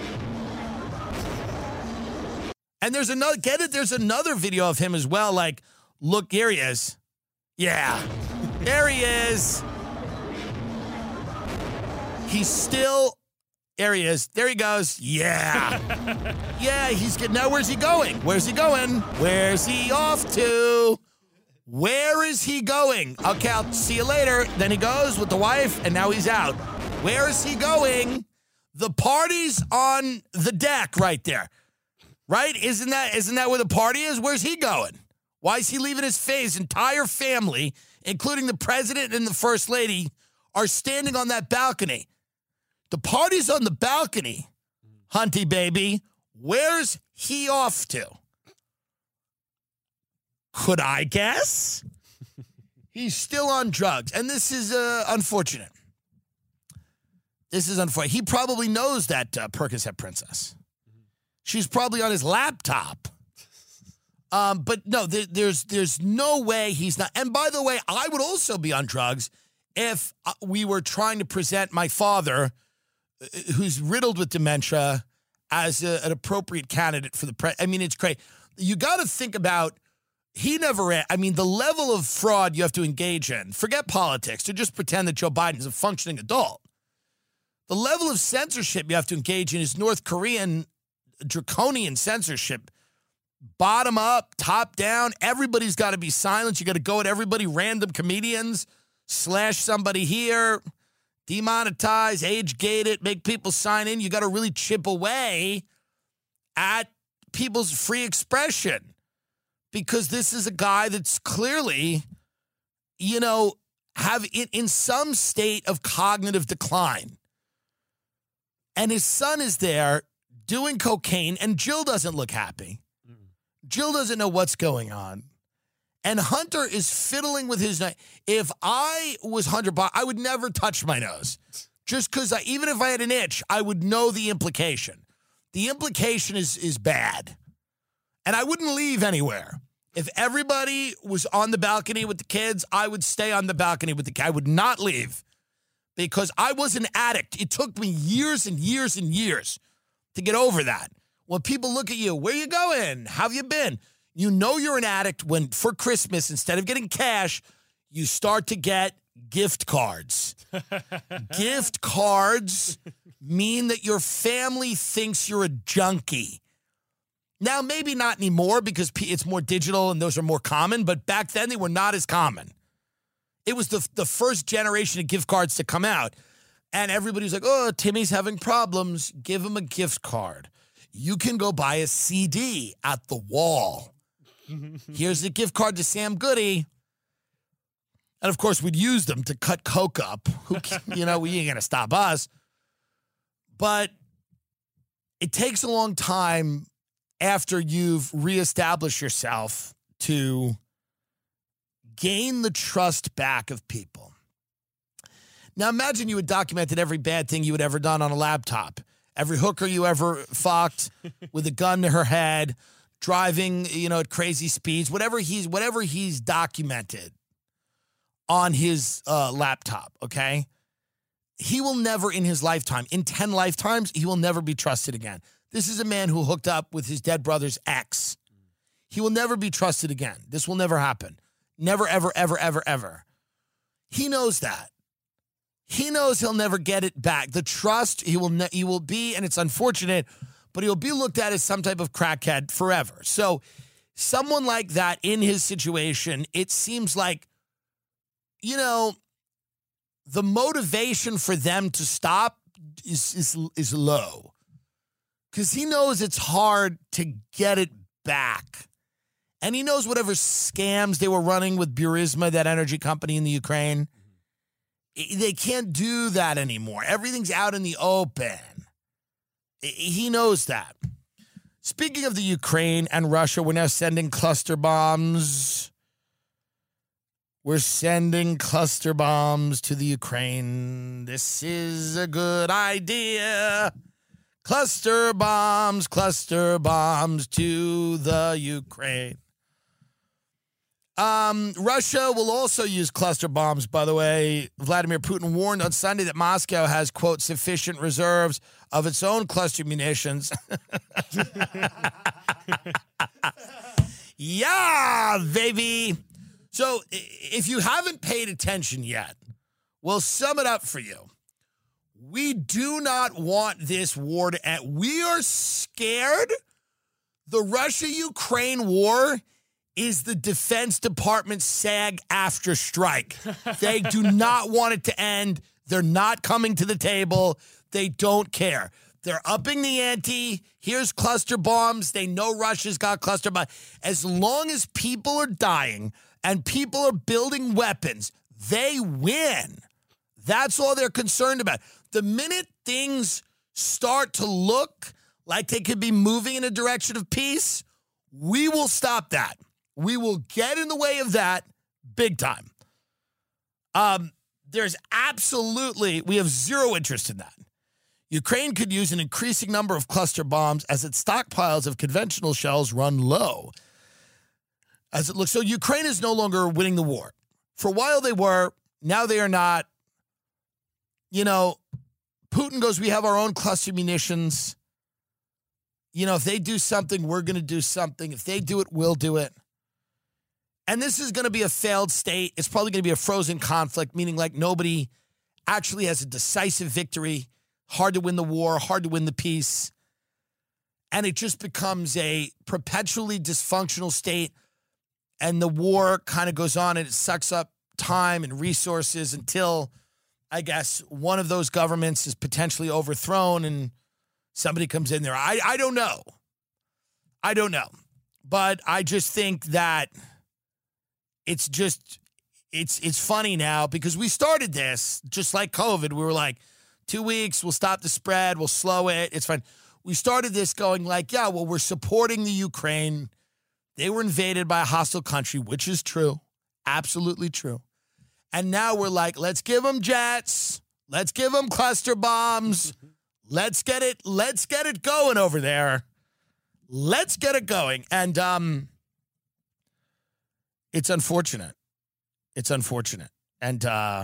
Speaker 2: And there's another, get it? There's another video of him as well. Like, look, here he is. Yeah, there he is. He's still There he is. There he goes. Yeah. Yeah, he's good. Now, where's he going? Where's he going? Where's he off to? Where is he going? Okay, I'll see you later. Then he goes with the wife, and now he's out. Where is he going? The party's on the deck right there. Right? Isn't that isn't that where the party is? Where's he going? Why is he leaving his face? His entire family, including the president and the first lady, are standing on that balcony. The party's on the balcony, Hunty baby. Where's he off to? Could I guess? He's still on drugs, and this is uh, unfortunate. This is unfortunate. He probably knows that uh, Percocet princess. She's probably on his laptop. Um, but no, there, there's there's no way he's not. And by the way, I would also be on drugs if uh, we were trying to present my father, who's riddled with dementia, as a, an appropriate candidate for the pre. I mean, it's crazy. You got to think about, he never, I mean, the level of fraud you have to engage in, forget politics, to just pretend that Joe Biden is a functioning adult. The level of censorship you have to engage in is North Korean draconian censorship. Bottom up, top down, everybody's got to be silent. You got to go at everybody, random comedians, slash somebody here, demonetize, age-gate it, make people sign in. You got to really chip away at people's free expression, because this is a guy that's clearly, you know, have in, in some state of cognitive decline. And his son is there doing cocaine, and Jill doesn't look happy. Jill doesn't know what's going on. And Hunter is fiddling with his nose. If I was Hunter Biden, I would never touch my nose. Just because even if I had an itch, I would know the implication. The implication is, is bad. And I wouldn't leave anywhere. If everybody was on the balcony with the kids, I would stay on the balcony with the kids. I would not leave, because I was an addict. It took me years and years and years to get over that. When people look at you, where you going? How have you been? You know you're an addict when, for Christmas, instead of getting cash, you start to get gift cards. Gift cards mean that your family thinks you're a junkie. Now, maybe not anymore because it's more digital and those are more common, but back then they were not as common. It was the, the first generation of gift cards to come out. And everybody was like, oh, Timmy's having problems. Give him a gift card. You can go buy a C D at the wall. Here's a gift card to Sam Goody. And, of course, we'd use them to cut coke up. Who, you know, we ain't going to stop us. But it takes a long time after you've reestablished yourself to gain the trust back of people. Now, imagine you had documented every bad thing you had ever done on a laptop. Every hooker you ever fucked with a gun to her head, driving, you know, at crazy speeds, whatever he's whatever he's documented on his uh, laptop, okay? He will never in his lifetime, in ten lifetimes, he will never be trusted again. This is a man who hooked up with his dead brother's ex. He will never be trusted again. This will never happen. Never, ever, ever, ever, ever. He knows that. He knows he'll never get it back. The trust, he will ne- he will be, and it's unfortunate, but he'll be looked at as some type of crackhead forever. So someone like that in his situation, it seems like, you know, the motivation for them to stop is is, is low. Because he knows it's hard to get it back. And he knows whatever scams they were running with Burisma, that energy company in the Ukraine, they can't do that anymore. Everything's out in the open. He knows that. Speaking of the Ukraine and Russia, we're now sending cluster bombs. We're sending cluster bombs to the Ukraine. This is a good idea. Cluster bombs, cluster bombs to the Ukraine. Um, Russia will also use cluster bombs, by the way. Vladimir Putin warned on Sunday that Moscow has, quote, sufficient reserves of its own cluster munitions. Yeah, baby. So if you haven't paid attention yet, we'll sum it up for you. We do not want this war to end. We are scared. The Russia-Ukraine war is the Defense Department's SAG-AFTRA strike. They do not want it to end. They're not coming to the table. They don't care. They're upping the ante. Here's cluster bombs. They know Russia's got cluster bombs. As long as people are dying and people are building weapons, they win. That's all they're concerned about. The minute things start to look like they could be moving in a direction of peace, we will stop that. We will get in the way of that big time. Um, there's absolutely, we have zero interest in that. Ukraine could use an increasing number of cluster bombs as its stockpiles of conventional shells run low. As it looks, so Ukraine is no longer winning the war. For a while they were, now they are not. You know, Putin goes, we have our own cluster munitions. You know, if they do something, we're going to do something. If they do it, we'll do it. And this is going to be a failed state. It's probably going to be a frozen conflict, meaning like nobody actually has a decisive victory. Hard to win the war, hard to win the peace. And it just becomes a perpetually dysfunctional state. And the war kind of goes on and it sucks up time and resources until, I guess, one of those governments is potentially overthrown and somebody comes in there. I, I don't know. I don't know. But I just think that it's just, it's it's funny now because we started this just like COVID. We were like, two weeks, we'll stop the spread, we'll slow it, it's fine. We started this going like, yeah, well, we're supporting the Ukraine. They were invaded by a hostile country, which is true. Absolutely true. And now we're like, let's give them jets. Let's give them cluster bombs. Let's get it. Let's get it going over there. Let's get it going. And um, it's unfortunate. It's unfortunate. And uh,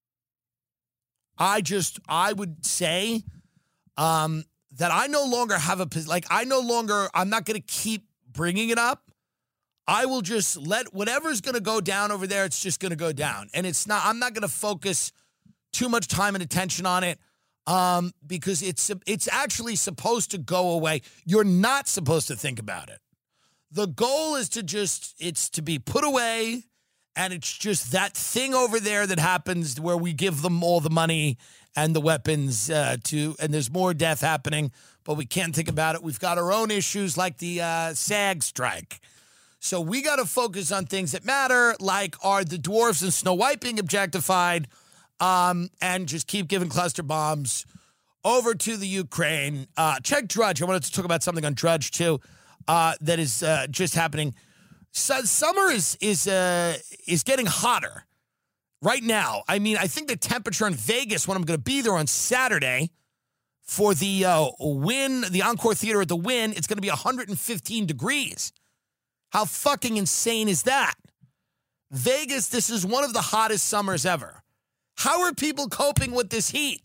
Speaker 2: I just, I would say um, that I no longer have a, like, I no longer, I'm not going to keep bringing it up. I will just let whatever's going to go down over there, it's just going to go down. And it's not, I'm not going to focus too much time and attention on it um, because it's it's actually supposed to go away. You're not supposed to think about it. The goal is to just, it's to be put away, and it's just that thing over there that happens where we give them all the money and the weapons uh, to, and there's more death happening, but we can't think about it. We've got our own issues like the uh, SAG strike. So we got to focus on things that matter, like are the dwarfs and Snow White being objectified, um, and just keep giving cluster bombs over to the Ukraine. Uh, check Drudge. I wanted to talk about something on Drudge, too, uh, that is uh, just happening. So summer is is uh, is getting hotter right now. I mean, I think the temperature in Vegas, when I'm going to be there on Saturday for the uh, Wynn, the Encore Theater at the Wynn, it's going to be one hundred fifteen degrees. How fucking insane is that? Vegas, this is one of the hottest summers ever. How are people coping with this heat?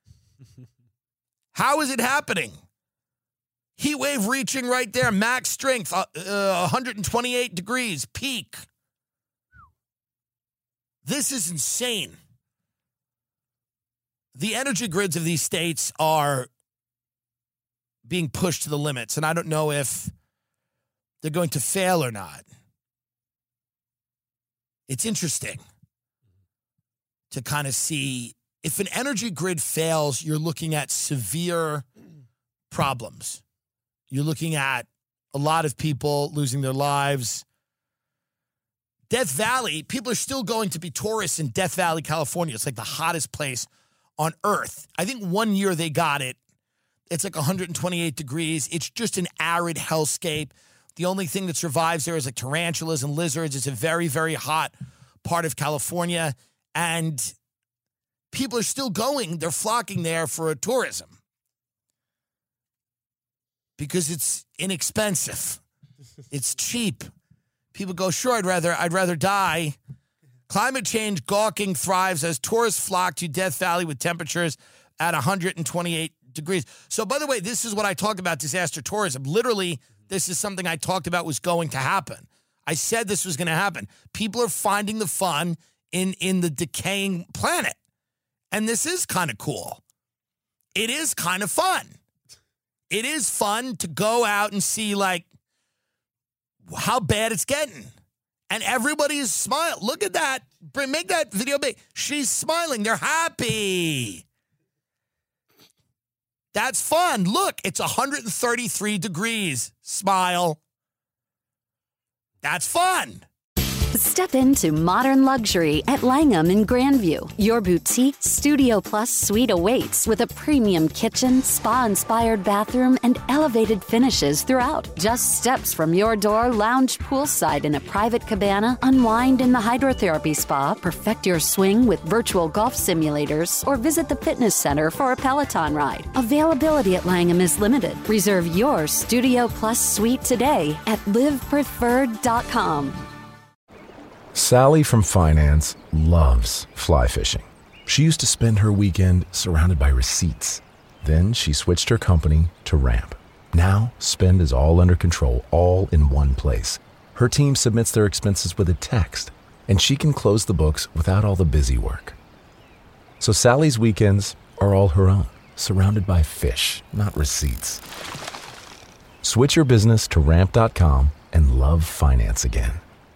Speaker 2: How is it happening? Heat wave reaching right there, max strength, uh, uh, one hundred twenty-eight degrees, peak. This is insane. The energy grids of these states are being pushed to the limits, and I don't know if they're going to fail or not. It's interesting to kind of see if an energy grid fails, you're looking at severe problems. You're looking at a lot of people losing their lives. Death Valley, people are still going to be tourists in Death Valley, California. It's like the hottest place on earth. I think one year they got it. It's like one hundred twenty-eight degrees. It's just an arid hellscape. The only thing that survives there is like tarantulas and lizards. It's a very, very hot part of California. And people are still going. They're flocking there for tourism because it's inexpensive. It's cheap. People go, sure, I'd rather, I'd rather die. Climate change gawking thrives as tourists flock to Death Valley with temperatures at one hundred twenty-eight degrees. So, by the way, this is what I talked about, disaster tourism. Literally, this is something I talked about was going to happen. I said this was going to happen. People are finding the fun in, in the decaying planet. And this is kind of cool. it is kind of fun. It is fun to go out and see, like, how bad it's getting. And everybody is smiling. Look at that. Bring, make that video big. She's smiling. They're happy. That's fun. Look, it's one hundred thirty-three degrees. Smile. That's fun.
Speaker 1: Step into modern luxury at Langham in Grandview. Your boutique Studio Plus suite awaits with a premium kitchen, spa-inspired bathroom, and elevated finishes throughout. Just steps from your door, lounge poolside in a private cabana, unwind in the hydrotherapy spa, perfect your swing with virtual golf simulators, or visit the fitness center for a Peloton ride. Availability at Langham is limited. Reserve your Studio Plus suite today at live preferred dot com.
Speaker 5: Sally from finance loves fly fishing. She used to spend her weekend surrounded by receipts. Then she switched her company to Ramp. Now, spend is all under control, all in one place. Her team submits their expenses with a text, and she can close the books without all the busy work. So Sally's weekends are all her own, surrounded by fish, not receipts. Switch your business to ramp dot com and love finance again.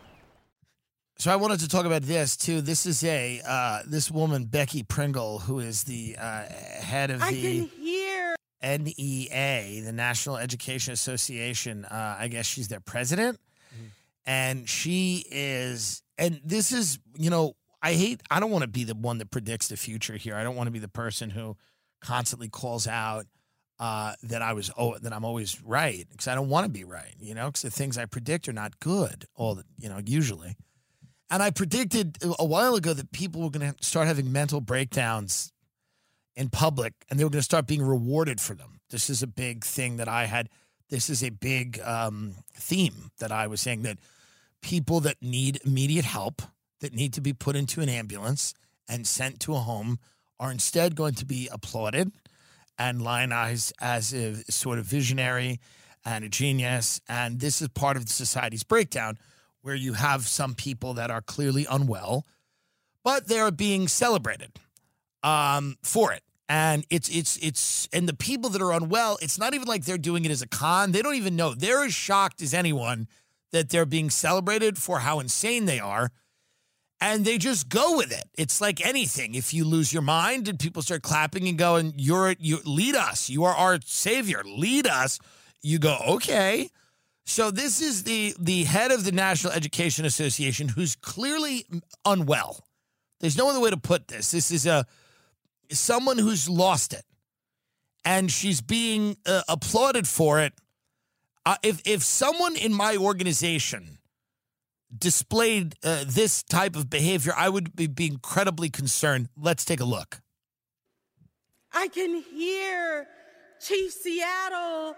Speaker 2: So I wanted to talk about this, too. This is a, uh, this woman, Becky Pringle, who is the uh, head of
Speaker 4: I
Speaker 2: the
Speaker 4: can hear.
Speaker 2: N E A, the National Education Association. Uh, I guess she's their president. Mm-hmm. And she is, and this is, you know, I hate, I don't want to be the one that predicts the future here. I don't want to be the person who constantly calls out uh, that I was, oh, that I'm always right, because I don't want to be right, you know, because the things I predict are not good, all the, you know, usually. And I predicted a while ago that people were going to start having mental breakdowns in public, and they were going to start being rewarded for them. This is a big thing that I had. This is a big um, theme that I was saying, that people that need immediate help, that need to be put into an ambulance and sent to a home, are instead going to be applauded and lionized as a sort of visionary and a genius. And this is part of society's breakdown, where you have some people that are clearly unwell, but they're being celebrated um, for it. And it's, it's, it's, and the people that are unwell, it's not even like they're doing it as a con. They don't even know. They're as shocked as anyone that they're being celebrated for how insane they are. And they just go with it. It's like anything. If you lose your mind and people start clapping and going, you're, you lead us, you are our savior, lead us. You go, okay. So this is the the head of the National Education Association, who's clearly unwell. There's no other way to put this. This is a someone who's lost it, and she's being uh, applauded for it. Uh, if if someone in my organization displayed uh, this type of behavior, I would be, be incredibly concerned. Let's take a look.
Speaker 4: I can hear Chief Seattle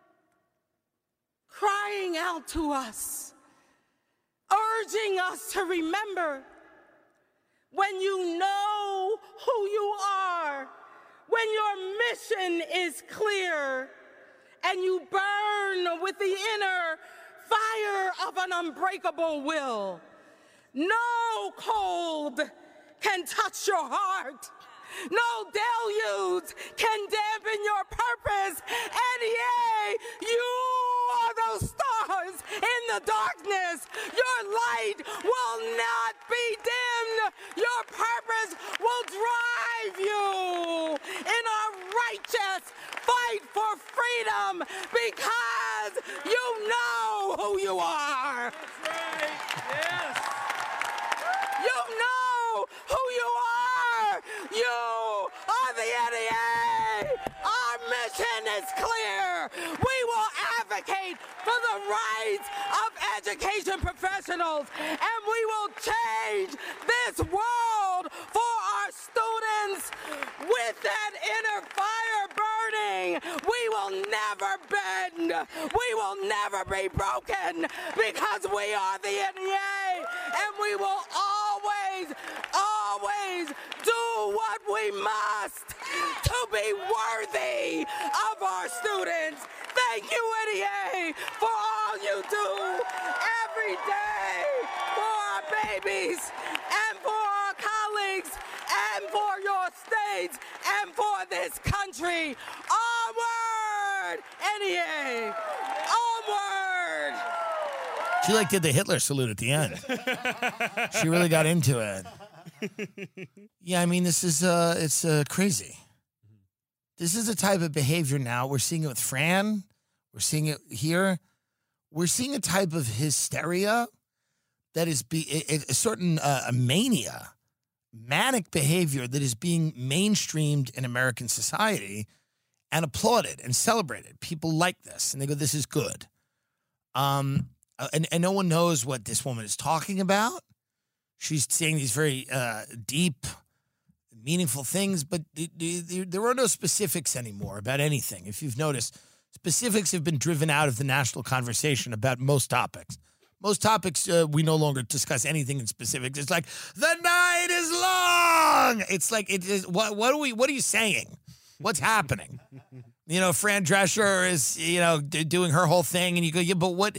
Speaker 4: crying out to us, urging us to remember, when you know who you are, when your mission is clear, and you burn with the inner fire of an unbreakable will, no cold can touch your heart. No deluge can dampen your purpose. N E A, you are those stars in the darkness. Your light will not be dimmed. Your purpose will drive you in a righteous fight for freedom, because you know who you are.
Speaker 6: That's right. Yes.
Speaker 4: You know who you are. You are the N E A. Our mission is clear. We will advocate for the rights of education professionals, and we will change this world for our students with that inner fire burning. We will never bend. We will never be broken, because we are the N E A, and we will always, always do what we must to be worthy of our students. Thank you, N E A, for all you do every day for our babies and for our colleagues and for your states
Speaker 6: and for this country. Onward! N E A! Onward!
Speaker 2: She like did the Hitler salute at the end. She really got into it. Yeah, I mean, this is uh, it's uh, crazy. This is a type of behavior now. We're seeing it with Fran. We're seeing it here. We're seeing a type of hysteria that is be a, a certain uh, a mania, manic behavior that is being mainstreamed in American society and applauded and celebrated. People like this, and they go, "This is good." Um, and, and no one knows what this woman is talking about. She's saying these very uh, deep, meaningful things, but there are no specifics anymore about anything. If you've noticed, specifics have been driven out of the national conversation about most topics. Most topics, uh, we no longer discuss anything in specifics. It's like, the night is long. It's like, it is, what, what are we, what are you saying? What's happening? You know, Fran Drescher is, you know, d- doing her whole thing, and you go, yeah, but what,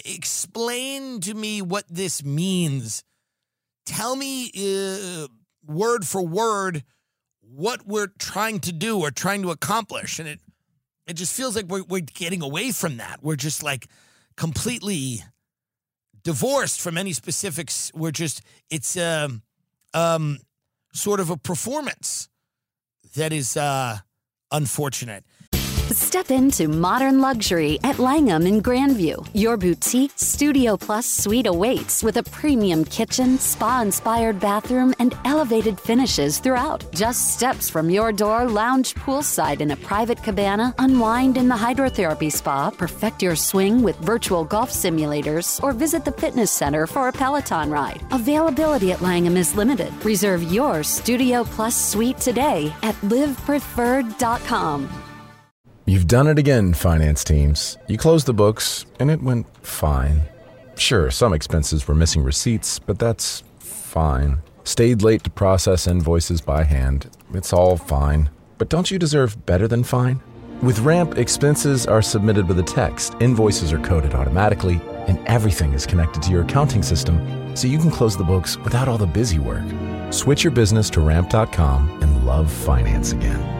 Speaker 2: explain to me what this means. Tell me uh, word for word what we're trying to do or trying to accomplish. And it it just feels like we're, we're getting away from that. We're just like completely divorced from any specifics. We're just, it's um, um, sort of a performance that is uh, unfortunate.
Speaker 1: Step into modern luxury at Langham in Grandview. Your boutique Studio Plus suite awaits with a premium kitchen, spa-inspired bathroom, and elevated finishes throughout. Just steps from your door, lounge poolside in a private cabana, unwind in the hydrotherapy spa, perfect your swing with virtual golf simulators, or visit the fitness center for a Peloton ride. Availability at Langham is limited. Reserve your Studio Plus suite today at live preferred dot com.
Speaker 5: You've done it again, finance teams. You closed the books, and it went fine. Sure, some expenses were missing receipts, but that's fine. Stayed late to process invoices by hand. It's all fine. But don't you deserve better than fine? With Ramp, expenses are submitted with a text, invoices are coded automatically, and everything is connected to your accounting system, so you can close the books without all the busy work. Switch your business to ramp dot com and love finance again.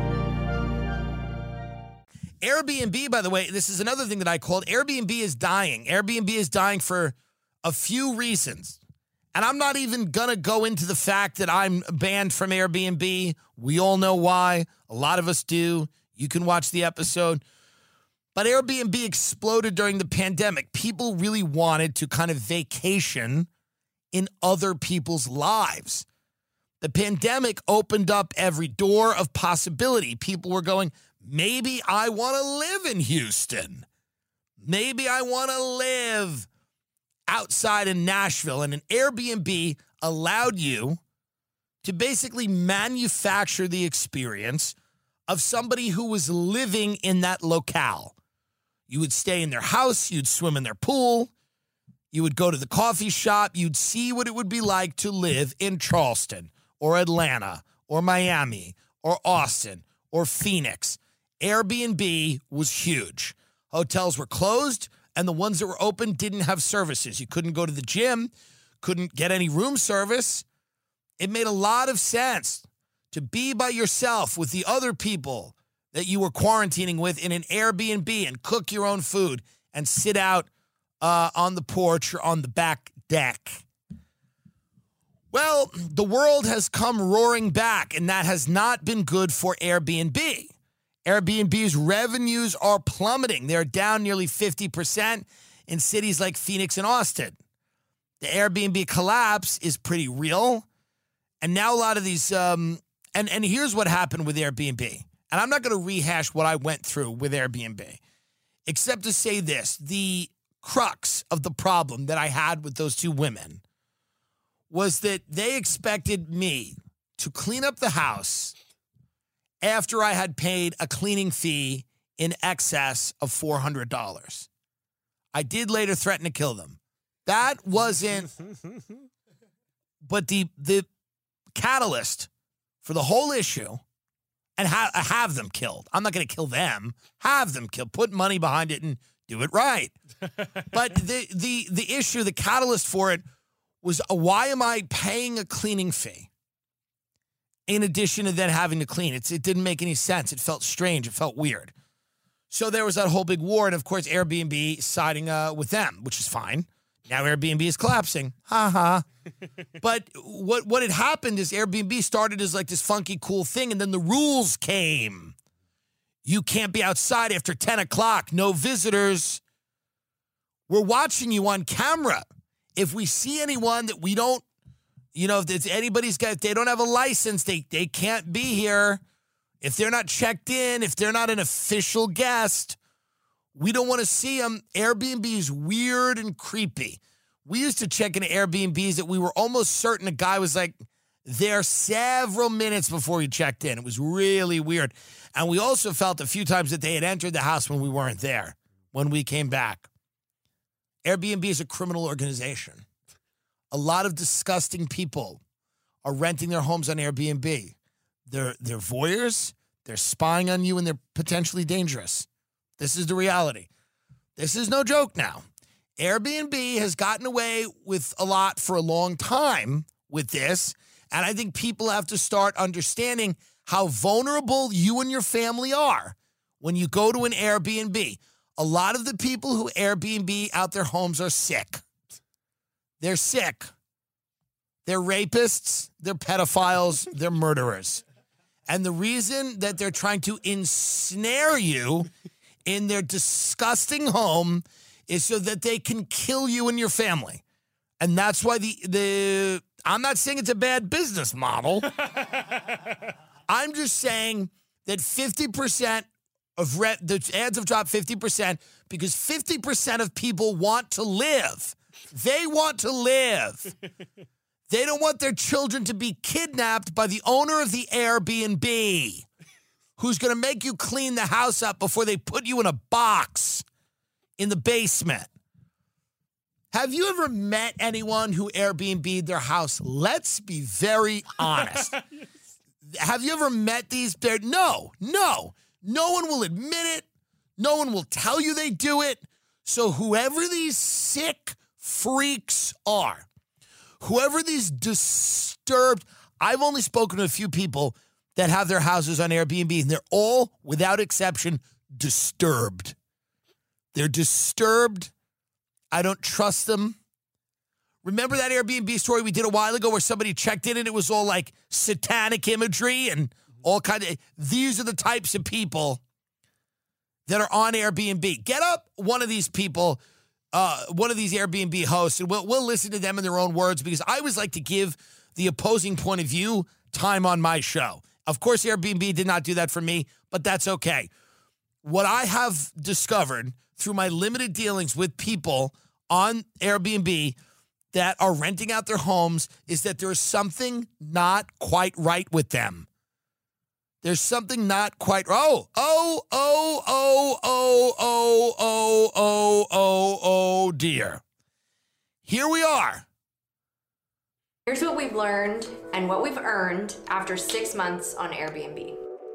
Speaker 2: Airbnb, by the way, this is another thing that I called. Airbnb is dying. Airbnb is dying for a few reasons. And I'm not even going to go into the fact that I'm banned from Airbnb. We all know why. A lot of us do. You can watch the episode. But Airbnb exploded during the pandemic. People really wanted to kind of vacation in other people's lives. The pandemic opened up every door of possibility. People were going, maybe I want to live in Houston. Maybe I want to live outside in Nashville. And an Airbnb allowed you to basically manufacture the experience of somebody who was living in that locale. You would stay in their house. You'd swim in their pool. You would go to the coffee shop. You'd see what it would be like to live in Charleston or Atlanta or Miami or Austin or Phoenix. Airbnb was huge. Hotels were closed, and the ones that were open didn't have services. You couldn't go to the gym, couldn't get any room service. It made a lot of sense to be by yourself with the other people that you were quarantining with in an Airbnb and cook your own food and sit out uh, on the porch or on the back deck. Well, the world has come roaring back, and that has not been good for Airbnb. Airbnb's revenues are plummeting. They're down nearly fifty percent in cities like Phoenix and Austin. The Airbnb collapse is pretty real. And now a lot of these, um, and, and here's what happened with Airbnb. And I'm not going to rehash what I went through with Airbnb, except to say this. The crux of the problem that I had with those two women was that they expected me to clean up the house after I had paid a cleaning fee in excess of four hundred dollars. I did later threaten to kill them. That wasn't, but the the catalyst for the whole issue, and ha- have them killed. I'm not going to kill them. Have them killed. Put money behind it and do it right. But the the the issue, the catalyst for it was, uh, why am I paying a cleaning fee in addition to then having to clean. It's, it didn't make any sense. It felt strange. It felt weird. So there was that whole big war, and of course Airbnb siding uh, with them, which is fine. Now Airbnb is collapsing. Ha ha. But what, what had happened is Airbnb started as like this funky, cool thing, and then the rules came. You can't be outside after ten o'clock. No visitors. We're watching you on camera. If we see anyone that we don't, you know, if it's anybody's got, if they don't have a license, they, they can't be here. If they're not checked in, if they're not an official guest, we don't want to see them. Airbnb is weird and creepy. We used to check into Airbnbs that we were almost certain a guy was like there several minutes before he checked in. It was really weird. And we also felt a few times that they had entered the house when we weren't there, when we came back. Airbnb is a criminal organization. A lot of disgusting people are renting their homes on Airbnb. They're, they're voyeurs, they're spying on you, and they're potentially dangerous. This is the reality. This is no joke now. Airbnb has gotten away with a lot for a long time with this, and I think people have to start understanding how vulnerable you and your family are when you go to an Airbnb. A lot of the people who Airbnb out their homes are sick. They're sick. They're rapists, they're pedophiles, they're murderers. And the reason that they're trying to ensnare you in their disgusting home is so that they can kill you and your family. And that's why the, the I'm not saying it's a bad business model. I'm just saying that fifty percent of re- the ads have dropped fifty percent because fifty percent of people want to live. They want to live. They don't want their children to be kidnapped by the owner of the Airbnb, who's going to make you clean the house up before they put you in a box in the basement. Have you ever met anyone who Airbnb'd their house? Let's be very honest. Have you ever met these? No, no. No one will admit it. No one will tell you they do it. So whoever these sick freaks are, whoever these disturbed, I've only spoken to a few people that have their houses on Airbnb, and they're all, without exception, disturbed. They're disturbed. I don't trust them. Remember that Airbnb story we did a while ago where somebody checked in and it was all like satanic imagery and all kind of, these are the types of people that are on Airbnb. Get up one of these people, uh, one of these Airbnb hosts, and we'll, we'll listen to them in their own words because I always like to give the opposing point of view time on my show. Of course, Airbnb did not do that for me, but that's okay. What I have discovered through my limited dealings with people on Airbnb that are renting out their homes is that there is something not quite right with them. There's something not quite, oh, oh, oh, oh, oh, oh, oh, oh, oh, oh, dear. Here we are.
Speaker 7: Here's what we've learned and what we've earned after six months on Airbnb.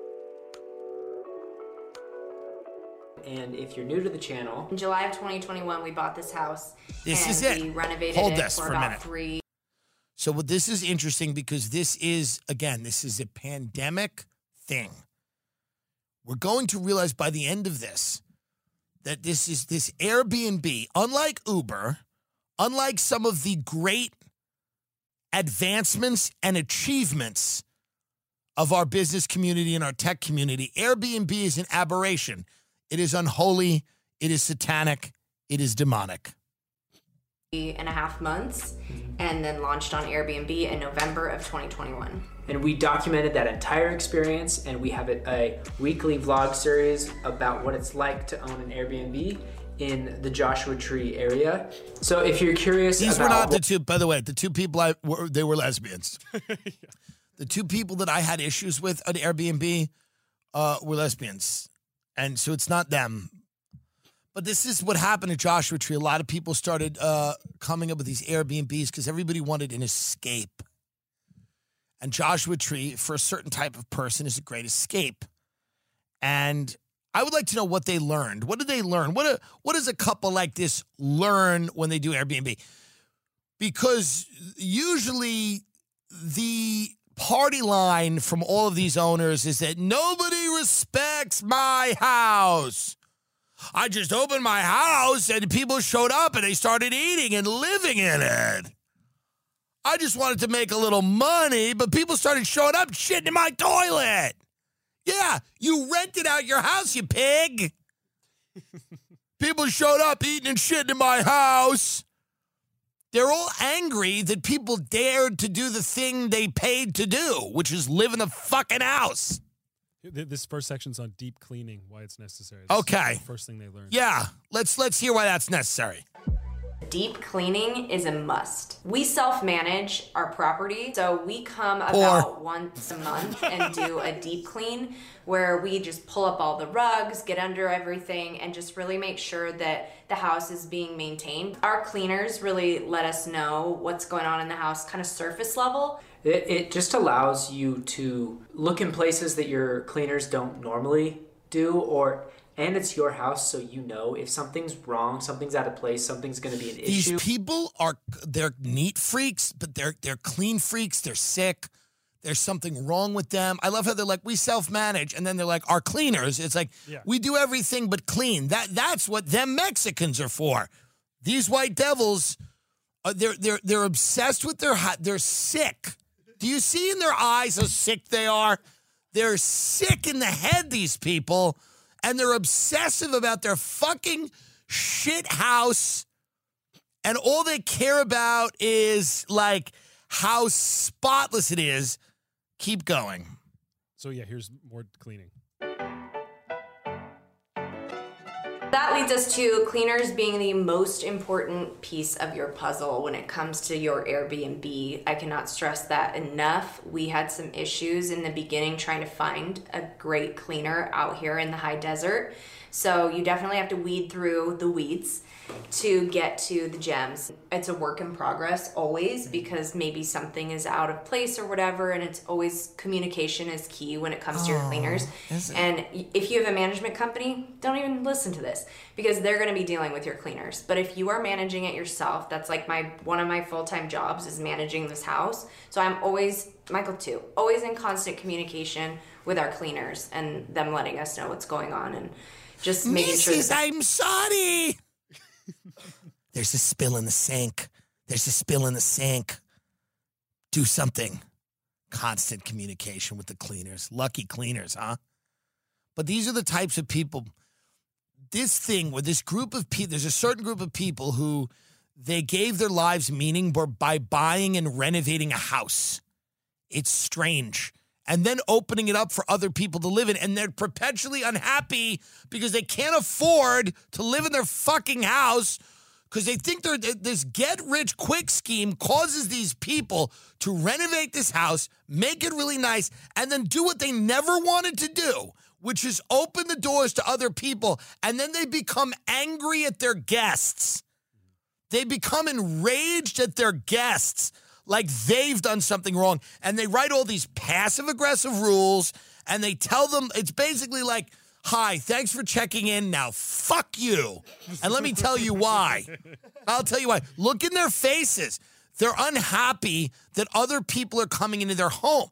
Speaker 8: And if you're new to the channel,
Speaker 7: in July of twenty twenty-one, we bought this house.
Speaker 2: This
Speaker 7: and
Speaker 2: is it.
Speaker 7: We renovated
Speaker 2: Hold
Speaker 7: it
Speaker 2: this
Speaker 7: for,
Speaker 2: for a
Speaker 7: about
Speaker 2: minute.
Speaker 7: three.
Speaker 2: So what this is interesting because this is, again, this is a pandemic thing. We're going to realize by the end of this that this is this Airbnb, unlike Uber, unlike some of the great advancements and achievements of our business community and our tech community, Airbnb is an aberration. It is unholy. It is satanic. It is demonic.
Speaker 7: And a half months, and then launched on Airbnb in November of twenty twenty-one.
Speaker 8: And we documented that entire experience, and we have a, a weekly vlog series about what it's like to own an Airbnb in the Joshua Tree area. So if you're curious
Speaker 2: These
Speaker 8: about...
Speaker 2: were not the two, by the way, the two people, I were they were lesbians. Yeah. The two people that I had issues with at Airbnb uh, were lesbians. And so it's not them. But this is what happened at Joshua Tree. A lot of people started uh, coming up with these Airbnbs because everybody wanted an escape. And Joshua Tree, for a certain type of person, is a great escape. And I would like to know what they learned. What did they learn? What, a, what does a couple like this learn when they do Airbnb? Because usually the party line from all of these owners is that nobody respects my house. I just opened my house and people showed up and they started eating and living in it. I just wanted to make a little money, but people started showing up shitting in my toilet. Yeah, you rented out your house, you pig. People showed up eating and shitting in my house. They're all angry that people dared to do the thing they paid to do, which is live in the fucking house.
Speaker 3: This first section's on deep cleaning, why it's necessary. This
Speaker 2: Okay.
Speaker 3: is the first thing they learned.
Speaker 2: Yeah, let's let's hear why that's necessary.
Speaker 7: Deep cleaning is a must. We self-manage our property, so we come
Speaker 2: Or-
Speaker 7: about once a month and do a deep clean where we just pull up all the rugs, get under everything, and just really make sure that the house is being maintained. Our cleaners really let us know what's going on in the house, kind of surface level.
Speaker 8: It, it just allows you to look in places that your cleaners don't normally do, or and it's your house, so you know if something's wrong, something's out of place, something's going to be an
Speaker 2: These
Speaker 8: issue.
Speaker 2: people are they're neat freaks, but they're they're clean freaks. They're sick. There's something wrong with them. I love how they're like, we self-manage, and then they're like, our cleaners. It's like,
Speaker 3: Yeah.
Speaker 2: we do everything but clean. That that's what them Mexicans are for. These white devils, uh, they're they're they're obsessed with their hot. They're sick. Do you see in their eyes how sick they are? They're sick in the head, these people, and they're obsessive about their fucking shit house, and all they care about is like how spotless it is. Keep going.
Speaker 3: So yeah, here's more cleaning.
Speaker 7: That leads us to cleaners being the most important piece of your puzzle when it comes to your Airbnb. I cannot stress that enough. We had some issues in the beginning trying to find a great cleaner out here in the high desert. So you definitely have to weed through the weeds to get to the gems. It's a work in progress always, because maybe something is out of place or whatever, and it's always communication is key when it comes to your cleaners.
Speaker 2: is it?
Speaker 7: And if you have a management company, don't even listen to this, because they're going to be dealing with your cleaners. But if you are managing it yourself, that's like my one of my full-time jobs is managing this house. So I'm always, Michael too, always in constant communication with our cleaners and them letting us know what's going on and just making sure
Speaker 2: Missus
Speaker 7: that
Speaker 2: I'm sorry. There's a spill in the sink. There's a spill in the sink. Do something. Constant communication with the cleaners. Lucky cleaners, huh? But these are the types of people. This thing with this group of people, there's a certain group of people who they gave their lives meaning by buying and renovating a house. It's strange. And then opening it up for other people to live in. And they're perpetually unhappy because they can't afford to live in their fucking house because they think they're, this get-rich-quick scheme causes these people to renovate this house, make it really nice, and then do what they never wanted to do, which is open the doors to other people, and then they become angry at their guests. They become enraged at their guests like they've done something wrong, and they write all these passive-aggressive rules, and they tell them, it's basically like, hi, thanks for checking in, now fuck you. And let me tell you why. I'll tell you why. Look in their faces. They're unhappy that other people are coming into their home.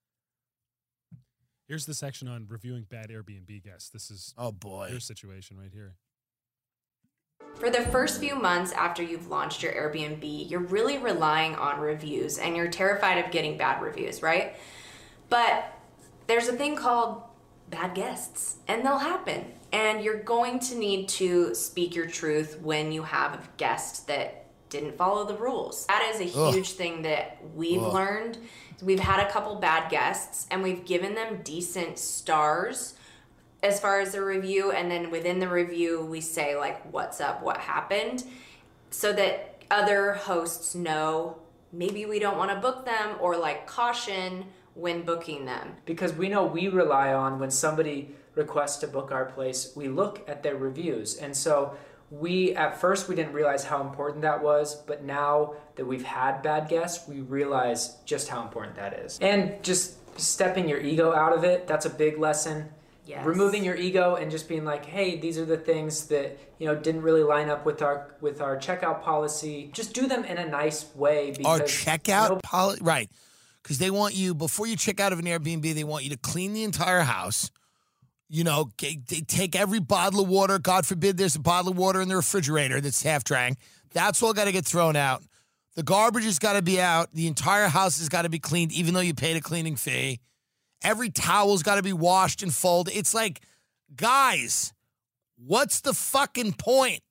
Speaker 3: Here's the section on reviewing bad Airbnb guests. This is
Speaker 2: oh boy,
Speaker 3: your situation right here.
Speaker 7: For the first few months after you've launched your Airbnb, you're really relying on reviews and you're terrified of getting bad reviews, right? But there's a thing called bad guests, and they'll happen. And you're going to need to speak your truth when you have a guest that didn't follow the rules. That is a
Speaker 2: Ugh.
Speaker 7: huge thing that we've
Speaker 2: Ugh.
Speaker 7: learned. We've had a couple bad guests and we've given them decent stars as far as the review, and then within the review we say like what's up, what happened, so that other hosts know maybe we don't want to book them, or like caution when booking them.
Speaker 8: Because we know we rely on, when somebody requests to book our place, we look at their reviews. And so we, at first we didn't realize how important that was, but now that we've had bad guests, we realize just how important that is. And just stepping your ego out of it, that's a big lesson.
Speaker 7: Yes.
Speaker 8: Removing your ego and just being like, hey, these are the things that, you know, didn't really line up with our with our checkout policy. Just do them in a nice way. Because
Speaker 2: Our checkout
Speaker 8: no-
Speaker 2: policy, right? because they want you, before you check out of an Airbnb, they want you to clean the entire house. You know, they take every bottle of water. God forbid there's a bottle of water in the refrigerator that's half drank. That's all got to get thrown out. The garbage has got to be out. The entire house has got to be cleaned, even though you paid a cleaning fee. Every towel's got to be washed and folded. It's like, guys, what's the fucking point?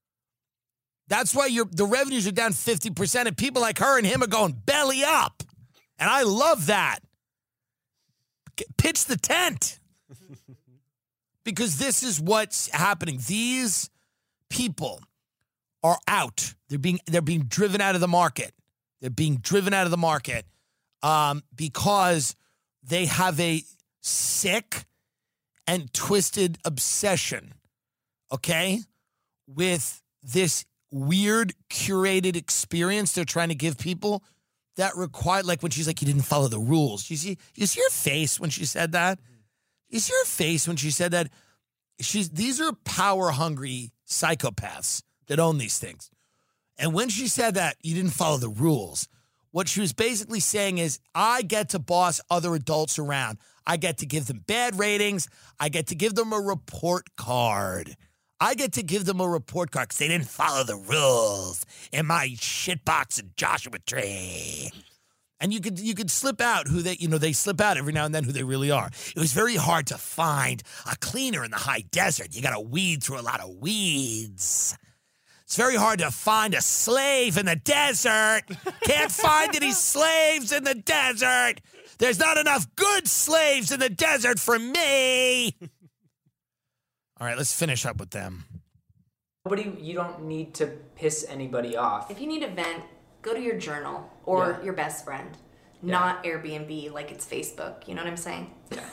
Speaker 2: That's why your the revenues are down fifty percent, and people like her and him are going belly up. And I love that. Pitch the tent. Because this is what's happening. These people are out. They're being they're being driven out of the market. They're being driven out of the market um, because they have a sick and twisted obsession, okay, with this weird curated experience they're trying to give people that require, like when she's like, you didn't follow the rules. You see, you see her face when she said that? You see her face when she said that? She's these are power-hungry psychopaths that own these things. And when she said that, you didn't follow the rules, what she was basically saying is, I get to boss other adults around. I get to give them bad ratings. I get to give them a report card. I get to give them a report card because they didn't follow the rules in my shitbox in Joshua Tree. And you could you could slip out who they, you know, they slip out every now and then who they really are. It was very hard to find a cleaner in the high desert. You got to weed through a lot of weeds. It's very hard to find a slave in the desert. Can't find any slaves in the desert. There's not enough good slaves in the desert for me. All right, let's finish up with them.
Speaker 8: Nobody, you don't need to piss anybody off.
Speaker 7: If you need a vent, go to your journal or
Speaker 8: Yeah.
Speaker 7: your best friend,
Speaker 8: Yeah.
Speaker 7: not Airbnb like it's Facebook. You know what I'm saying?
Speaker 8: Yeah.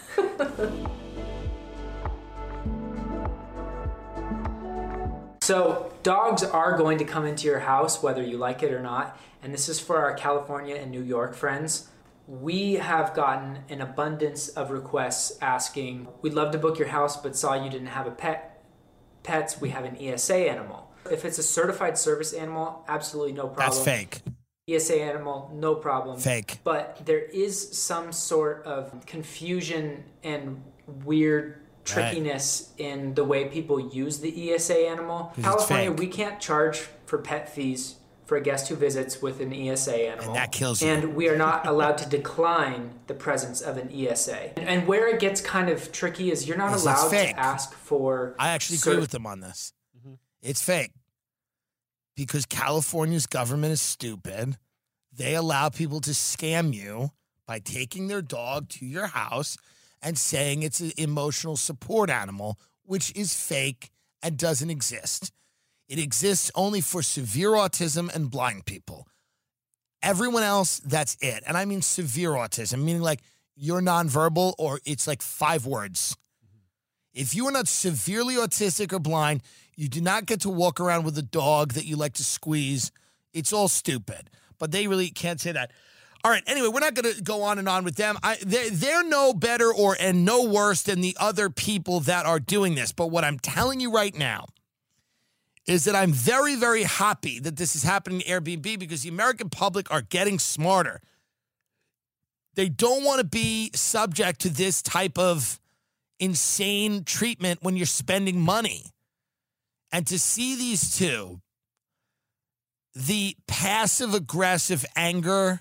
Speaker 8: So dogs are going to come into your house whether you like it or not, and this is for our California and New York friends. We have gotten an abundance of requests asking, we'd love to book your house but saw you didn't have a pet. Pets, we have an E S A animal. If it's a certified service animal, absolutely no problem.
Speaker 2: That's fake.
Speaker 8: E S A animal, no problem.
Speaker 2: Fake.
Speaker 8: But there is some sort of confusion and weird trickiness right. in the way people use the E S A animal. California, we can't charge for pet fees for a guest who visits with an E S A animal.
Speaker 2: And that kills you.
Speaker 8: And we are not allowed to decline the presence of an E S A. And, and where it gets kind of tricky is you're not
Speaker 2: Yes,
Speaker 8: allowed
Speaker 2: it's
Speaker 8: to ask for...
Speaker 2: I actually agree with them on this. Mm-hmm. It's fake. Because California's government is stupid. They allow people to scam you by taking their dog to your house and saying it's an emotional support animal, which is fake and doesn't exist. It exists only for severe autism and blind people. Everyone else, that's it. And I mean severe autism, meaning like you're nonverbal or it's like five words. Mm-hmm. If you are not severely autistic or blind, you do not get to walk around with a dog that you like to squeeze. It's all stupid. But they really can't say that. All right, anyway, we're not going to go on and on with them. I, they're, they're no better or and no worse than the other people that are doing this. But what I'm telling you right now is that I'm very, very happy that this is happening to Airbnb because the American public are getting smarter. They don't want to be subject to this type of insane treatment when you're spending money. And to see these two, the passive-aggressive anger,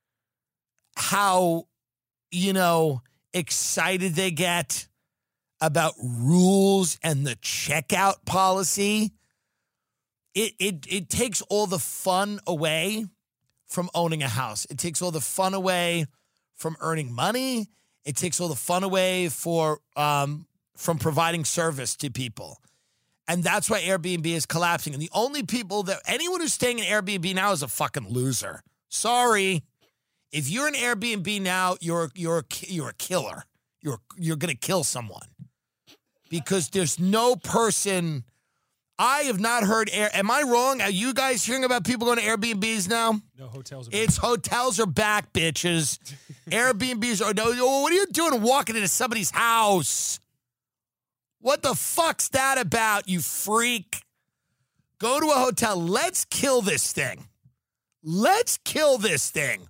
Speaker 2: how, you know, excited they get about rules and the checkout policy, it it it takes all the fun away from owning a house. It takes all the fun away from earning money. It takes all the fun away for um, from providing service to people. And that's why Airbnb is collapsing. And the only people that, anyone who's staying in Airbnb now is a fucking loser. Sorry. If you're in Airbnb now, you're you're you're a killer. You're you're going to kill someone. Because there's no person, I have not heard, Air, am I wrong? Are you guys hearing about people going to Airbnbs now?
Speaker 3: No, hotels are back.
Speaker 2: It's hotels are back, bitches. Airbnbs are, no, what are you doing walking into somebody's house? What the fuck's that about, you freak? Go to a hotel. Let's kill this thing. Let's kill this thing.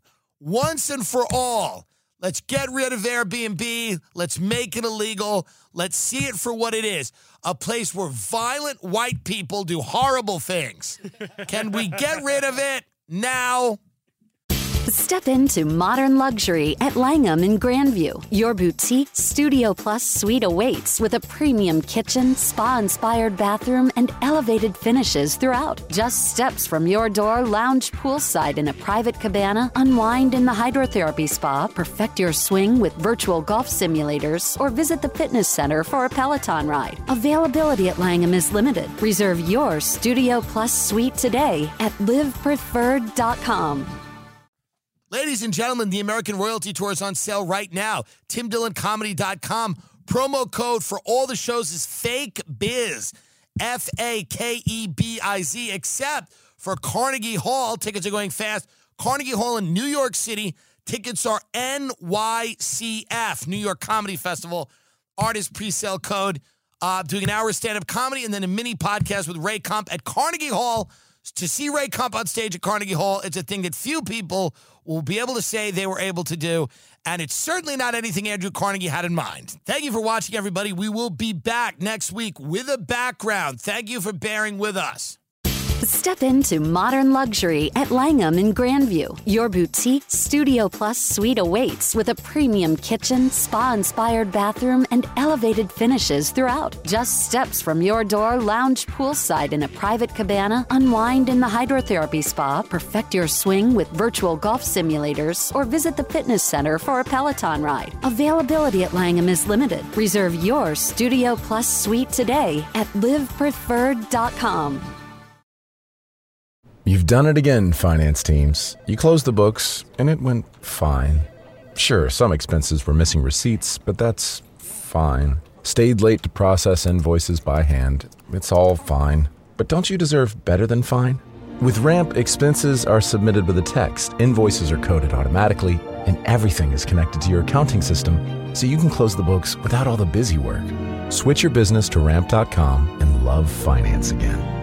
Speaker 2: once and for all. Let's get rid of Airbnb. Let's make it illegal. Let's see it for what it is. A place where violent white people do horrible things. Can we get rid of it now?
Speaker 1: Step into modern luxury at Langham in Grandview. Your boutique Studio Plus suite awaits with a premium kitchen, spa-inspired bathroom, and elevated finishes throughout. Just steps from your door, lounge poolside in a private cabana, unwind in the hydrotherapy spa, perfect your swing with virtual golf simulators, or visit the fitness center for a Peloton ride. Availability at Langham is limited. Reserve your Studio Plus suite today at live preferred dot com.
Speaker 2: Ladies and gentlemen, the American Royalty Tour is on sale right now. tim dillon comedy dot com. Promo code for all the shows is FAKEBIZ. F A K E B I Z, except for Carnegie Hall. Tickets are going fast. Carnegie Hall in New York City. Tickets are N Y C F, New York Comedy Festival. Artist pre-sale code. Uh, doing an hour of stand-up comedy and then a mini podcast with Ray Kump at Carnegie Hall. To see Ray Kump on stage at Carnegie Hall, it's a thing that few people will be able to say they were able to do, and it's certainly not anything Andrew Carnegie had in mind. Thank you for watching, everybody. We will be back next week with a background. Thank you for bearing with us.
Speaker 1: Step into modern luxury at Langham in Grandview. Your boutique Studio Plus suite awaits with a premium kitchen, spa-inspired bathroom, and elevated finishes throughout. Just steps from your door, lounge poolside in a private cabana, unwind in the hydrotherapy spa, perfect your swing with virtual golf simulators, or visit the fitness center for a Peloton ride. Availability at Langham is limited. Reserve your Studio Plus suite today at live preferred dot com.
Speaker 5: You've done it again, finance teams. You closed the books, and it went fine. Sure, some expenses were missing receipts, but that's fine. Stayed late to process invoices by hand. It's all fine. But don't you deserve better than fine? With Ramp, expenses are submitted with a text, invoices are coded automatically, and everything is connected to your accounting system, so you can close the books without all the busy work. Switch your business to ramp dot com and love finance again.